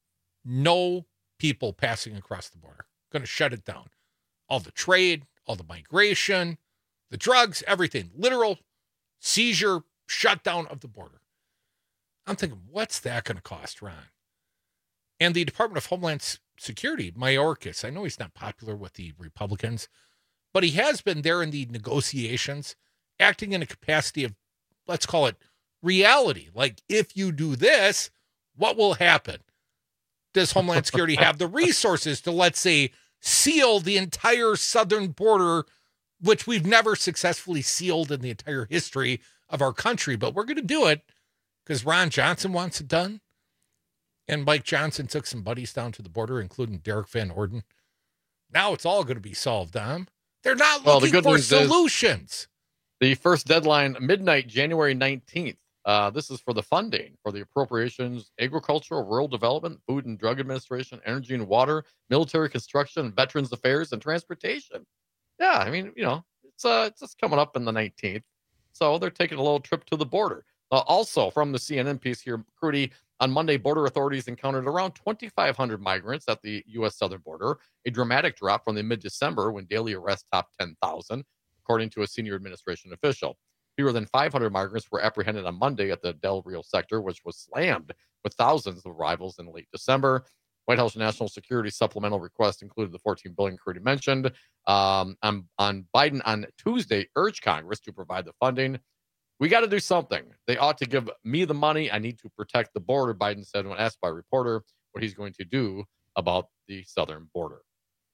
no people passing across the border. Going to shut it down. All the trade, all the migration, the drugs, everything. Literal seizure, shutdown of the border. I'm thinking, what's that going to cost, Ron? And the Department of Homeland Security, Mayorkas, I know he's not popular with the Republicans, but he has been there in the negotiations, acting in a capacity of, let's call it, reality. Like, if you do this, what will happen? Does Homeland Security have the resources to, let's say, seal the entire southern border, which we've never successfully sealed in the entire history of our country? But we're going to do it because Ron Johnson wants it done. And Mike Johnson took some buddies down to the border, including Derek Van Orden. Now it's all going to be solved, Dom. They're not Well, the looking good for news is solutions. The first deadline, midnight, January nineteenth. Uh, this is for the funding for the appropriations, agricultural, rural development, food and drug administration, energy and water, military construction, veterans affairs, and transportation. Yeah, I mean, you know, it's uh, it's just coming up in the nineteenth. So they're taking a little trip to the border. Uh, also, from the C N N piece here, Crudy, on Monday, border authorities encountered around twenty-five hundred migrants at the U S southern border, a dramatic drop from the mid-December when daily arrests topped ten thousand, according to a senior administration official. Fewer than five hundred migrants were apprehended on Monday at the Del Rio sector, which was slammed with thousands of arrivals in late December. White House national security supplemental request included the fourteen billion dollars Crudy mentioned. Um, on, on Biden on Tuesday urged Congress to provide the funding. We got to do something. They ought to give me the money. I need to protect the border, Biden said when asked by a reporter what he's going to do about the southern border.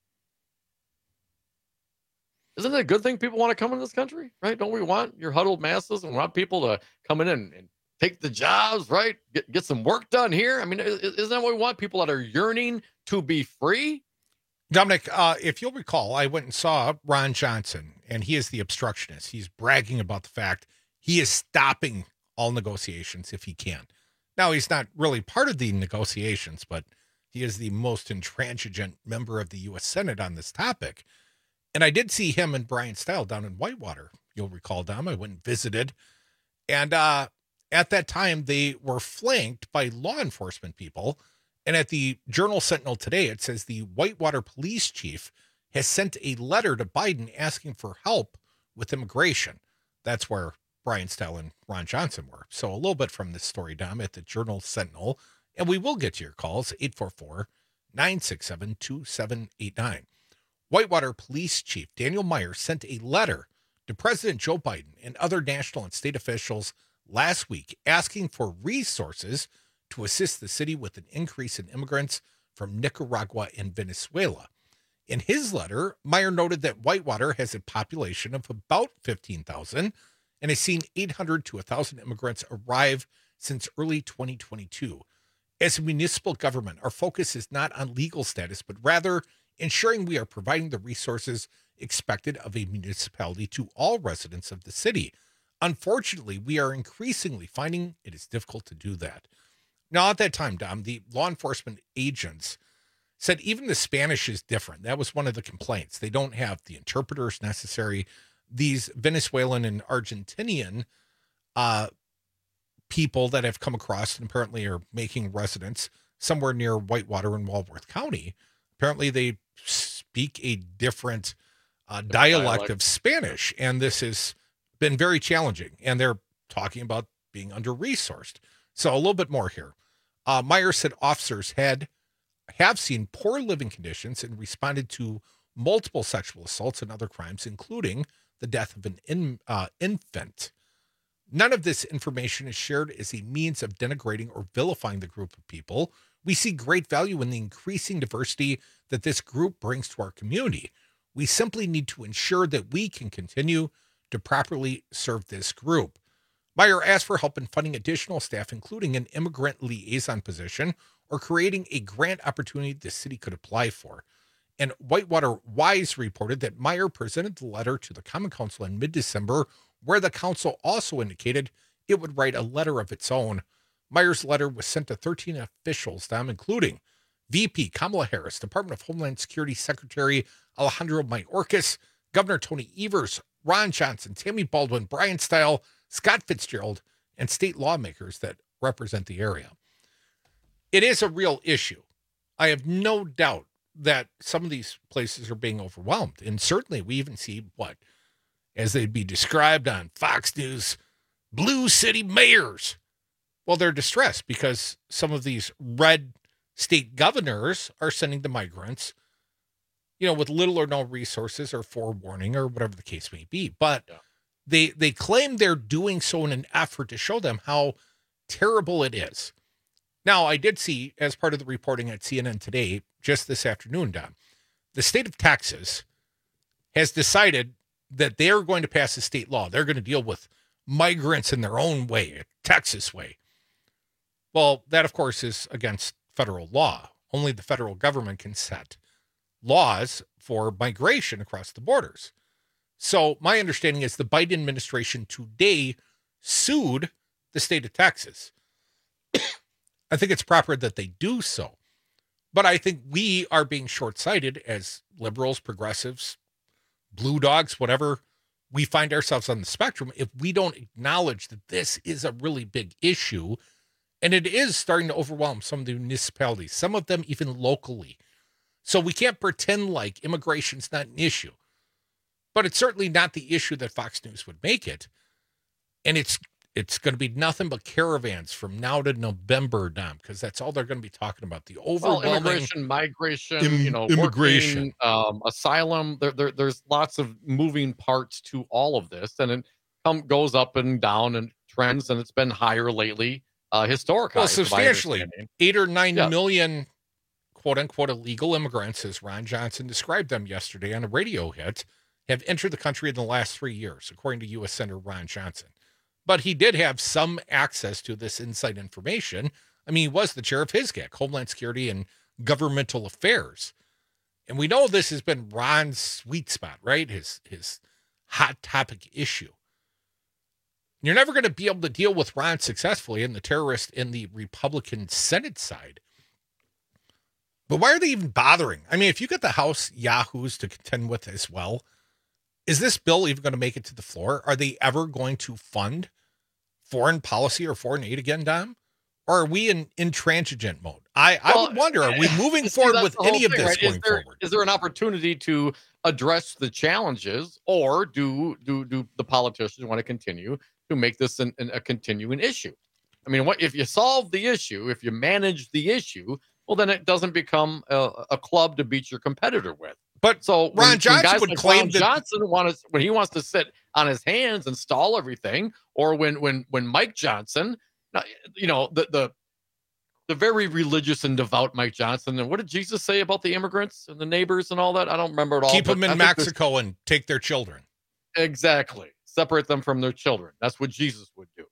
Isn't it a good thing people want to come in this country, right? Don't we want your huddled masses and want people to come in and, and take the jobs, right? Get, get some work done here. I mean, isn't that what we want? People that are yearning to be free? Dominic, uh, if you'll recall, I went and saw Ron Johnson, and he is the obstructionist. He's bragging about the fact he is stopping all negotiations if he can. Now, he's not really part of the negotiations, but he is the most intransigent member of the U S Senate on this topic. And I did see him and Brian Style down in Whitewater. You'll recall, Dom, I went and visited. And uh, at that time, they were flanked by law enforcement people. And at the Journal Sentinel today, it says the Whitewater police chief has sent a letter to Biden asking for help with immigration. That's where Brian Style and Ron Johnson were. So a little bit from this story, Dom, at the Journal Sentinel. And we will get to your calls, eight four four, nine six seven, two seven eight nine. Whitewater Police Chief Daniel Meyer sent a letter to President Joe Biden and other national and state officials last week asking for resources to assist the city with an increase in immigrants from Nicaragua and Venezuela. In his letter, Meyer noted that Whitewater has a population of about fifteen thousand and has seen eight hundred to one thousand immigrants arrive since early twenty twenty-two. As a municipal government, our focus is not on legal status, but rather ensuring we are providing the resources expected of a municipality to all residents of the city. Unfortunately, we are increasingly finding it is difficult to do that. Now, at that time, Dom, the law enforcement agents said even the Spanish is different. That was one of the complaints. They don't have the interpreters necessary. These Venezuelan and Argentinian uh, people that have come across and apparently are making residence somewhere near Whitewater and Walworth County, apparently they speak a different uh, dialect, dialect of Spanish, and this has been very challenging. And they're talking about being under-resourced. So a little bit more here. Uh, Meyer said officers had have seen poor living conditions and responded to multiple sexual assaults and other crimes, including the death of an in, uh, infant. None of this information is shared as a means of denigrating or vilifying the group of people. We see great value in the increasing diversity that this group brings to our community. We simply need to ensure that we can continue to properly serve this group. Meyer asked for help in funding additional staff, including an immigrant liaison position or creating a grant opportunity the city could apply for. And Whitewater Wise reported that Meyer presented the letter to the Common Council in mid-December, where the council also indicated it would write a letter of its own. Meyer's letter was sent to thirteen officials, them including V P Kamala Harris, Department of Homeland Security Secretary Alejandro Mayorkas, Governor Tony Evers, Ron Johnson, Tammy Baldwin, Brian Style, Scott Fitzgerald, and state lawmakers that represent the area. It is a real issue. I have no doubt that some of these places are being overwhelmed. And certainly we even see what, as they'd be described on Fox News, blue city mayors. Well, they're distressed because some of these red state governors are sending the migrants you know, with little or no resources or forewarning or whatever the case may be. But yeah. they they claim they're doing so in an effort to show them how terrible it is. Now, I did see, as part of the reporting at C N N today, just this afternoon, Don, the state of Texas has decided that they're going to pass a state law. They're going to deal with migrants in their own way, a Texas way. Well, that, of course, is against federal law. Only the federal government can set laws for migration across the borders. So my understanding is the Biden administration today sued the state of Texas. I think it's proper that they do so. But I think we are being short-sighted as liberals, progressives, blue dogs, whatever we find ourselves on the spectrum, if we don't acknowledge that this is a really big issue, and it is starting to overwhelm some of the municipalities, some of them even locally. So we can't pretend like immigration's not an issue. But it's certainly not the issue that Fox News would make it. And it's it's going to be nothing but caravans from now to November, Dom, because that's all they're going to be talking about. The overwhelming well, immigration, migration, Im- you know, immigration, working, um, asylum. There, there, there's lots of moving parts to all of this, and it come, goes up and down and trends, and it's been higher lately, uh, historically. Well, substantially, eight or nine yeah. million, quote unquote, illegal immigrants, as Ron Johnson described them yesterday on a radio hit, have entered the country in the last three years, according to U S Senator Ron Johnson. But he did have some access to this inside information. I mean, he was the chair of H I S G A C, Homeland Security and Governmental Affairs. And we know this has been Ron's sweet spot, right? His, his hot topic issue. You're never going to be able to deal with Ron successfully and the terrorist in the Republican Senate side. But why are they even bothering? I mean, if you get the House yahoos to contend with as well, is this bill even going to make it to the floor? Are they ever going to fund foreign policy or foreign aid again, Dom? Or are we in intransigent mode? I, well, I would wonder, are we moving see, forward with any of thing, this right? going is there, forward? Is there an opportunity to address the challenges, or do do do the politicians want to continue to make this an, an, a continuing issue? I mean, what if you solve the issue, if you manage the issue, well, then it doesn't become a, a club to beat your competitor with. But so Ron when, Johnson when guys would like claim Ron that Johnson wants when he wants to sit on his hands and stall everything, or when when when Mike Johnson, you know, the the the very religious and devout Mike Johnson, and what did Jesus say about the immigrants and the neighbors and all that? I don't remember it all. Keep them in Mexico and take their children. Exactly, separate them from their children. That's what Jesus would do.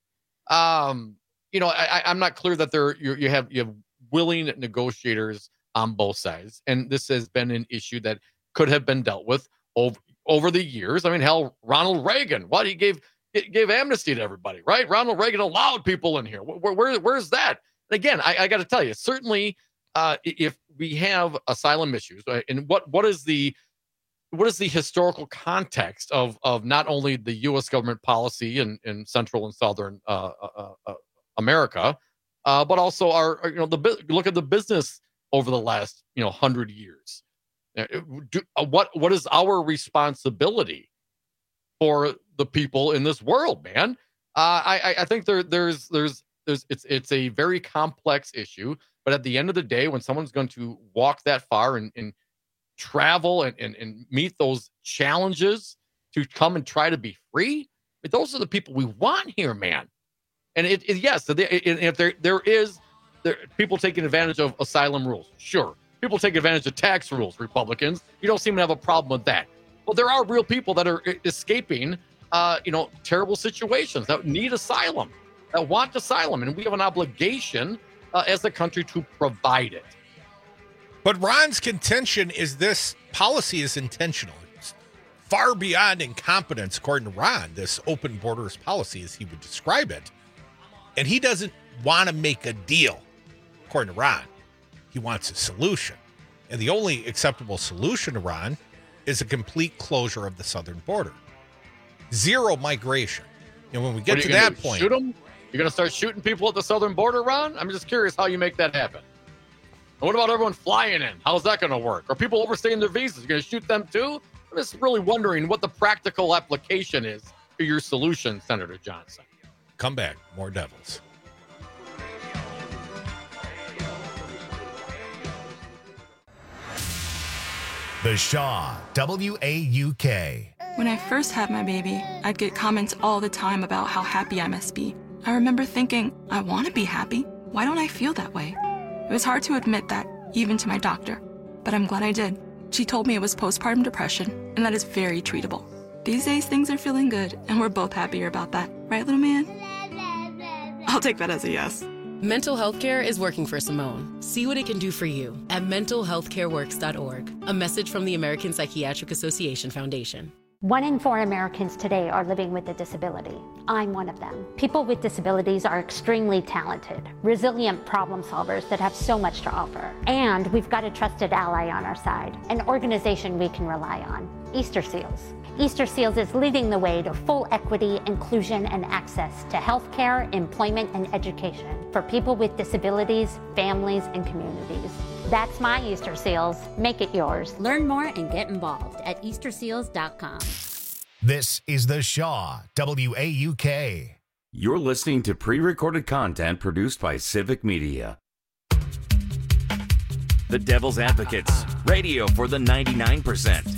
Um, you know, I, I'm not clear that there you, you have you have willing negotiators on both sides, and this has been an issue that could have been dealt with over, over the years. I mean, hell, Ronald Reagan, what he gave gave amnesty to everybody, right? Ronald Reagan allowed people in here. Where, where where's that? And again, I, I got to tell you, certainly, uh, if we have asylum issues, right, and what what is the what is the historical context of of not only the U S government policy in, in Central and Southern uh, uh, uh, America, uh, but also our, our you know the look at the business over the last you know hundred years. Do, uh, what what is our responsibility for the people in this world, man? Uh, I I think there there's there's there's it's it's a very complex issue, but at the end of the day, when someone's going to walk that far and, and travel and, and and meet those challenges to come and try to be free, those are the people we want here, man. And it, it yes, so they, it, if there there is there people taking advantage of asylum rules, sure. People take advantage of tax rules, Republicans. You don't seem to have a problem with that. Well, there are real people that are escaping, uh, you know, terrible situations that need asylum, that want asylum, and we have an obligation uh, as a country to provide it. But Ron's contention is this policy is intentional. It's far beyond incompetence, according to Ron, this open borders policy, as he would describe it. And he doesn't want to make a deal, according to Ron. He wants a solution. And the only acceptable solution to Ron is a complete closure of the southern border. Zero migration. And when we get to that point... Shoot them? You're going to start shooting people at the southern border, Ron? I'm just curious how you make that happen. And what about everyone flying in? How's that going to work? Are people overstaying their visas? You're going to shoot them too? I'm just really wondering what the practical application is to your solution, Senator Johnson. Come back. More Devils. The Shaw, W A U K. When I first had my baby, I'd get comments all the time about how happy I must be. I remember thinking, I want to be happy. Why don't I feel that way? It was hard to admit that, even to my doctor. But I'm glad I did. She told me it was postpartum depression, and that is very treatable. These days, things are feeling good, and we're both happier about that. Right, little man? I'll take that as a yes. Mental health care is working for Simone. See what it can do for you at mental health care works dot org. A message from the American Psychiatric Association Foundation. One in four Americans today are living with a disability. I'm one of them. People with disabilities are extremely talented, resilient problem solvers that have so much to offer. And we've got a trusted ally on our side, an organization we can rely on, Easter Seals. Easter Seals is leading the way to full equity, inclusion, and access to healthcare, employment, and education for people with disabilities, families, and communities. That's my Easter Seals. Make it yours. Learn more and get involved at easter seals dot com. This is The Shaw, W A U K. You're listening to pre-recorded content produced by Civic Media. The Devil's Advocates, radio for the ninety-nine percent.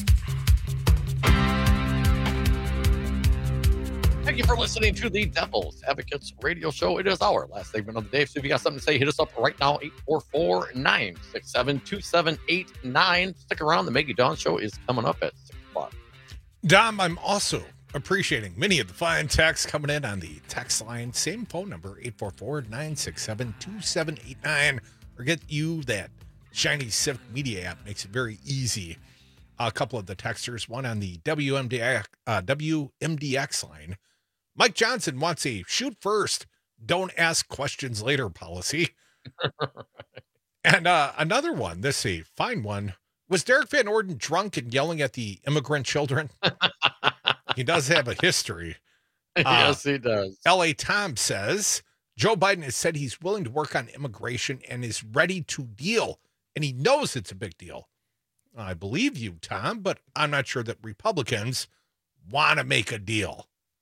Thank you for listening to the Devil's Advocates radio show. It is our last segment of the day. So if you got something to say, hit us up right now, eight four four, nine six seven, two seven eight nine. Stick around. The Maggie Dawn Show is coming up at six o'clock. Dom, I'm also appreciating many of the fine texts coming in on the text line. Same phone number, eight four four, nine six seven, two seven eight nine. Or get you that shiny Civic Media app. Makes it very easy. A couple of the texters, one on the W M D X, uh, W M D X line. Mike Johnson wants a shoot first, don't ask questions later policy. And uh, another one, this is a fine one. Was Derek Van Orden drunk and yelling at the immigrant children? He does have a history. Yes, uh, he does. L A Tom says, Joe Biden has said he's willing to work on immigration and is ready to deal. And he knows it's a big deal. I believe you, Tom, but I'm not sure that Republicans want to make a deal.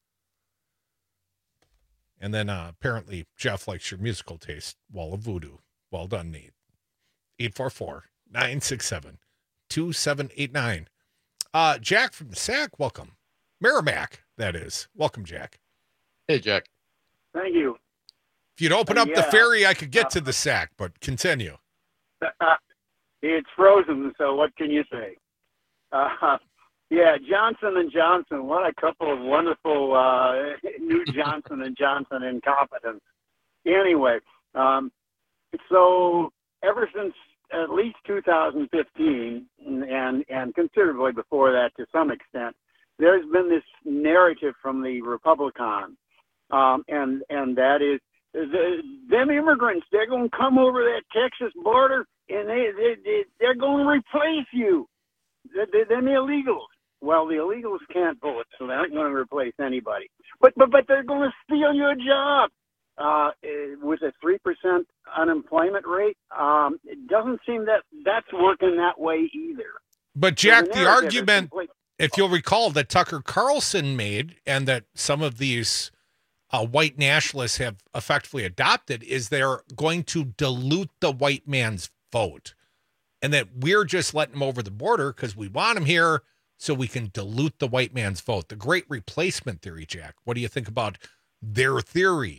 And then uh, apparently Jeff likes your musical taste. Wall of Voodoo. Well done, Nate. eight four four, nine six seven, two seven eight nine. Uh, Jack from the Sac, welcome. Merrimack, that is. Welcome, Jack. Hey, Jack. Thank you. If you'd open Uh, up yeah. the ferry, I could get to the Sac, but continue. It's frozen, so what can you say? Uh, yeah, Johnson and Johnson. What a couple of wonderful uh, new Johnson and Johnson incompetents. Anyway, um, so ever since at least two thousand fifteen, and and considerably before that to some extent, there's been this narrative from the Republicans, um, and and that is the, them immigrants. They're going to come over that Texas border, and they, they, they they're going to replace you. They're, they're them illegals. Well, the illegals can't vote, so they're not going to replace anybody. But but but they're going to steal your job. Uh, with a three percent unemployment rate, um, it doesn't seem that that's working that way either. But Jack, So the the narrative is argument, complete- if you'll recall, that Tucker Carlson made and that some of these uh, white nationalists have effectively adopted is they're going to dilute the white man's vote, and that we're just letting them over the border because we want them here so we can dilute the white man's vote. The great replacement theory, Jack. What do you think about their theory?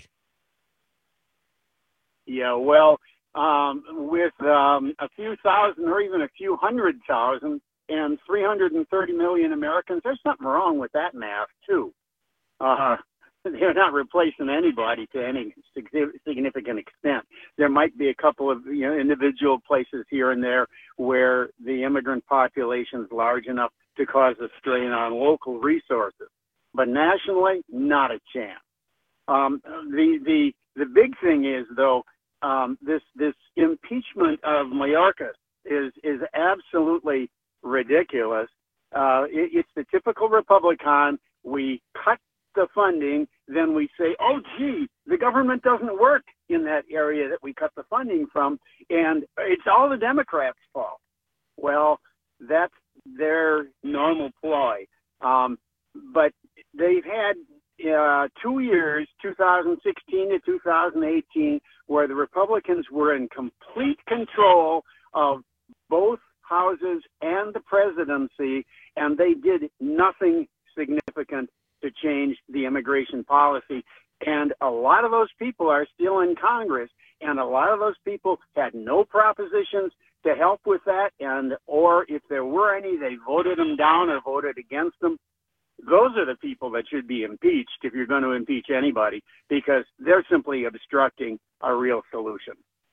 Yeah, well, um, with um, a few thousand or even a few hundred thousand and three hundred thirty million Americans, there's something wrong with that math, too. Uh, they're not replacing anybody to any significant extent. There might be a couple of you know, individual places here and there where the immigrant population is large enough to cause a strain on local resources. But nationally, not a chance. Um, the, the, the big thing is, though, Um, this this impeachment of Mayorkas is is absolutely ridiculous. Uh, it, it's the typical Republican. We cut the funding, then we say, "Oh, gee, the government doesn't work in that area that we cut the funding from, and it's all the Democrats' fault." Well, that's their normal ploy. Um, but they've had uh, two years, two thousand sixteen to two thousand eighteen, where the Republicans were in complete control of both houses and the presidency, and they did nothing significant to change the immigration policy. And a lot of those people are still in Congress, and a lot of those people had no propositions to help with that, and or if there were any, they voted them down or voted against them. Those are the people that should be impeached if you're going to impeach anybody, because they're simply obstructing a real solution.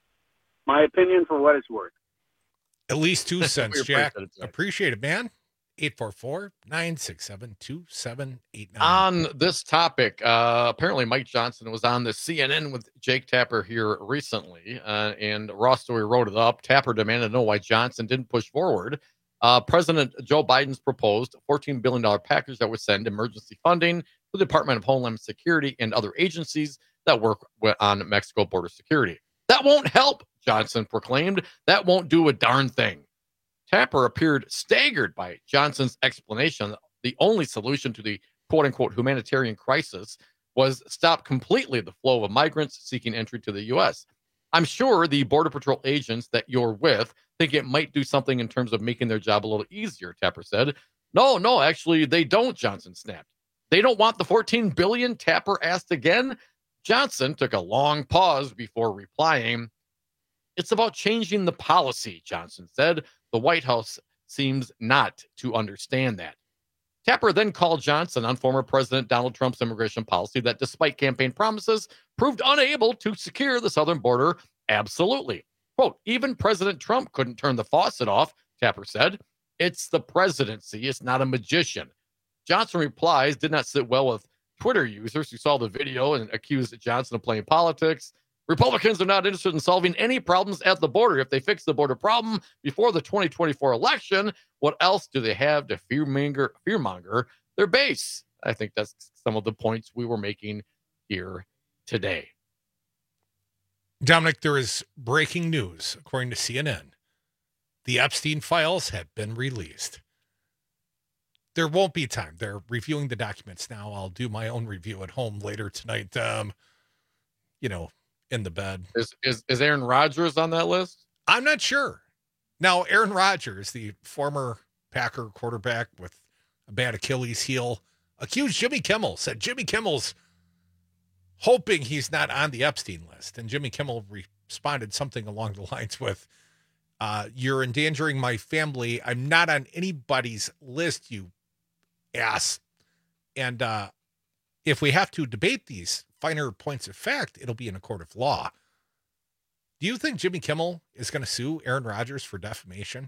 My opinion for what it's worth. At least two cents, Jack. appreciate it, Jack. Appreciate it, man. eight four four, nine six seven, two seven eight nine. On this topic, uh, apparently Mike Johnson was on the C N N with Jake Tapper here recently, uh, and Raw Story wrote it up. Tapper demanded to know why Johnson didn't push forward. Uh, President Joe Biden's proposed fourteen billion dollars package that would send emergency funding to the Department of Homeland Security and other agencies that work with, on Mexico border security. That won't help, Johnson proclaimed. That won't do a darn thing. Tapper appeared staggered by Johnson's explanation that the only solution to the quote-unquote humanitarian crisis was stop completely the flow of migrants seeking entry to the U S. I'm sure the Border Patrol agents that you're with think it might do something in terms of making their job a little easier, Tapper said. No, no, actually, they don't, Johnson snapped. They don't want the fourteen billion dollars, Tapper asked again. Johnson took a long pause before replying. It's about changing the policy, Johnson said. The White House seems not to understand that. Tapper then called Johnson on former President Donald Trump's immigration policy that, despite campaign promises, proved unable to secure the southern border. Absolutely. Quote, even President Trump couldn't turn the faucet off, Tapper said. It's the presidency. It's not a magician. Johnson replies did not sit well with Twitter users who saw the video and accused Johnson of playing politics. Republicans are not interested in solving any problems at the border. If they fix the border problem before the twenty twenty-four election, what else do they have to fearmonger, fearmonger their base? I think that's some of the points we were making here today. Dominic, there is breaking news, according to C N N. The Epstein files have been released. There won't be time. They're reviewing the documents now. I'll do my own review at home later tonight. Um, you know, in the bed. Is, is is Aaron Rodgers on that list? I'm not sure. Now, Aaron Rodgers, the former Packer quarterback with a bad Achilles heel, accused Jimmy Kimmel, said Jimmy Kimmel's hoping he's not on the Epstein list. And Jimmy Kimmel responded something along the lines with, uh, you're endangering my family. I'm not on anybody's list, you ass. And uh, if we have to debate these finer points of fact, it'll be in a court of law. Do you think Jimmy Kimmel is going to sue Aaron Rodgers for defamation?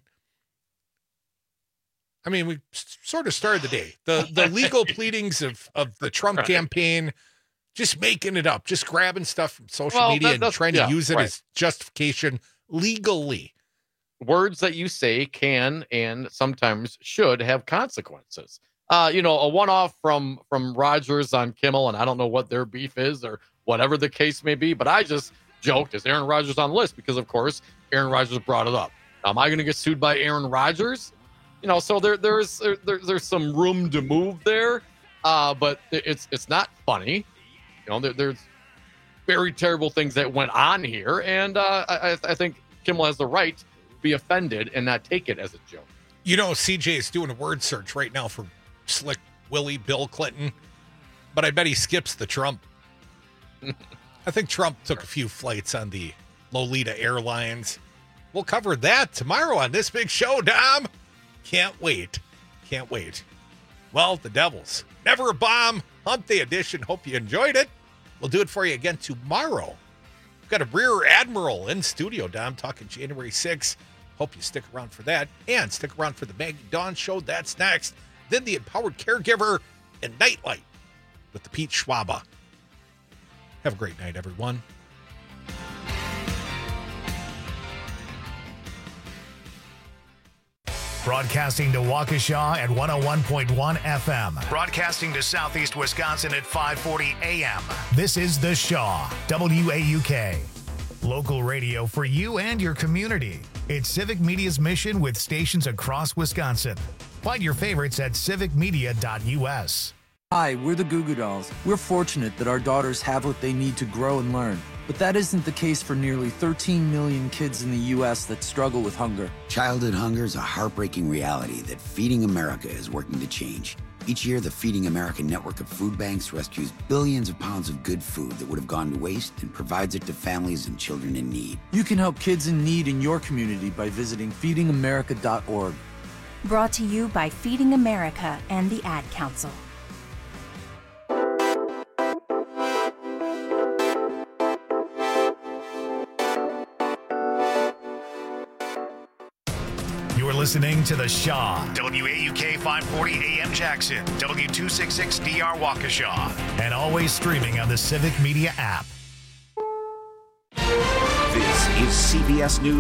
I mean, we sort of started the day. The the legal pleadings of, of the Trump right. campaign, just making it up, just grabbing stuff from social well, media that, and trying yeah, to use it right. as justification legally. Words that you say can and sometimes should have consequences. Uh, you know, a one-off from from Rodgers on Kimmel, and I don't know what their beef is or whatever the case may be, but I just joked, is Aaron Rodgers on the list? Because, of course, Aaron Rodgers brought it up. Now, am I going to get sued by Aaron Rodgers? You know, so there there's there, there's some room to move there, uh, but it's it's not funny. You know, there, there's very terrible things that went on here, and uh, I, I think Kimmel has the right to be offended and not take it as a joke. You know, C J is doing a word search right now for Slick Willie Bill Clinton, but I bet he skips the Trump. I think Trump took a few flights on the Lolita Airlines. We'll cover that tomorrow on this big show, Dom. Can't wait. Can't wait. Well, the Devils. Never a Bomb. Hump Day edition. Hope you enjoyed it. We'll do it for you again tomorrow. We've got a Rear Admiral in studio, Dom, talking January sixth. Hope you stick around for that. And stick around for the Maggie Dawn Show. That's next. Then the Empowered Caregiver and Nightlight with the Pete Schwaba. Have a great night, everyone. Broadcasting to Waukesha at one oh one point one F M. Broadcasting to Southeast Wisconsin at five forty A M. This is The Shaw, W A U K. Local radio for you and your community. It's Civic Media's mission with stations across Wisconsin. Find your favorites at civic media dot U S. Hi, we're the Goo Goo Dolls. We're fortunate that our daughters have what they need to grow and learn. But that isn't the case for nearly thirteen million kids in the U S that struggle with hunger. Childhood hunger is a heartbreaking reality that Feeding America is working to change. Each year, the Feeding America network of food banks rescues billions of pounds of good food that would have gone to waste and provides it to families and children in need. You can help kids in need in your community by visiting feeding america dot org. Brought to you by Feeding America and the Ad Council. You're listening to The Shaw, W A U K five forty A M Jackson, W two sixty-six D R Waukesha, and always streaming on the Civic Media app. This is C B S News.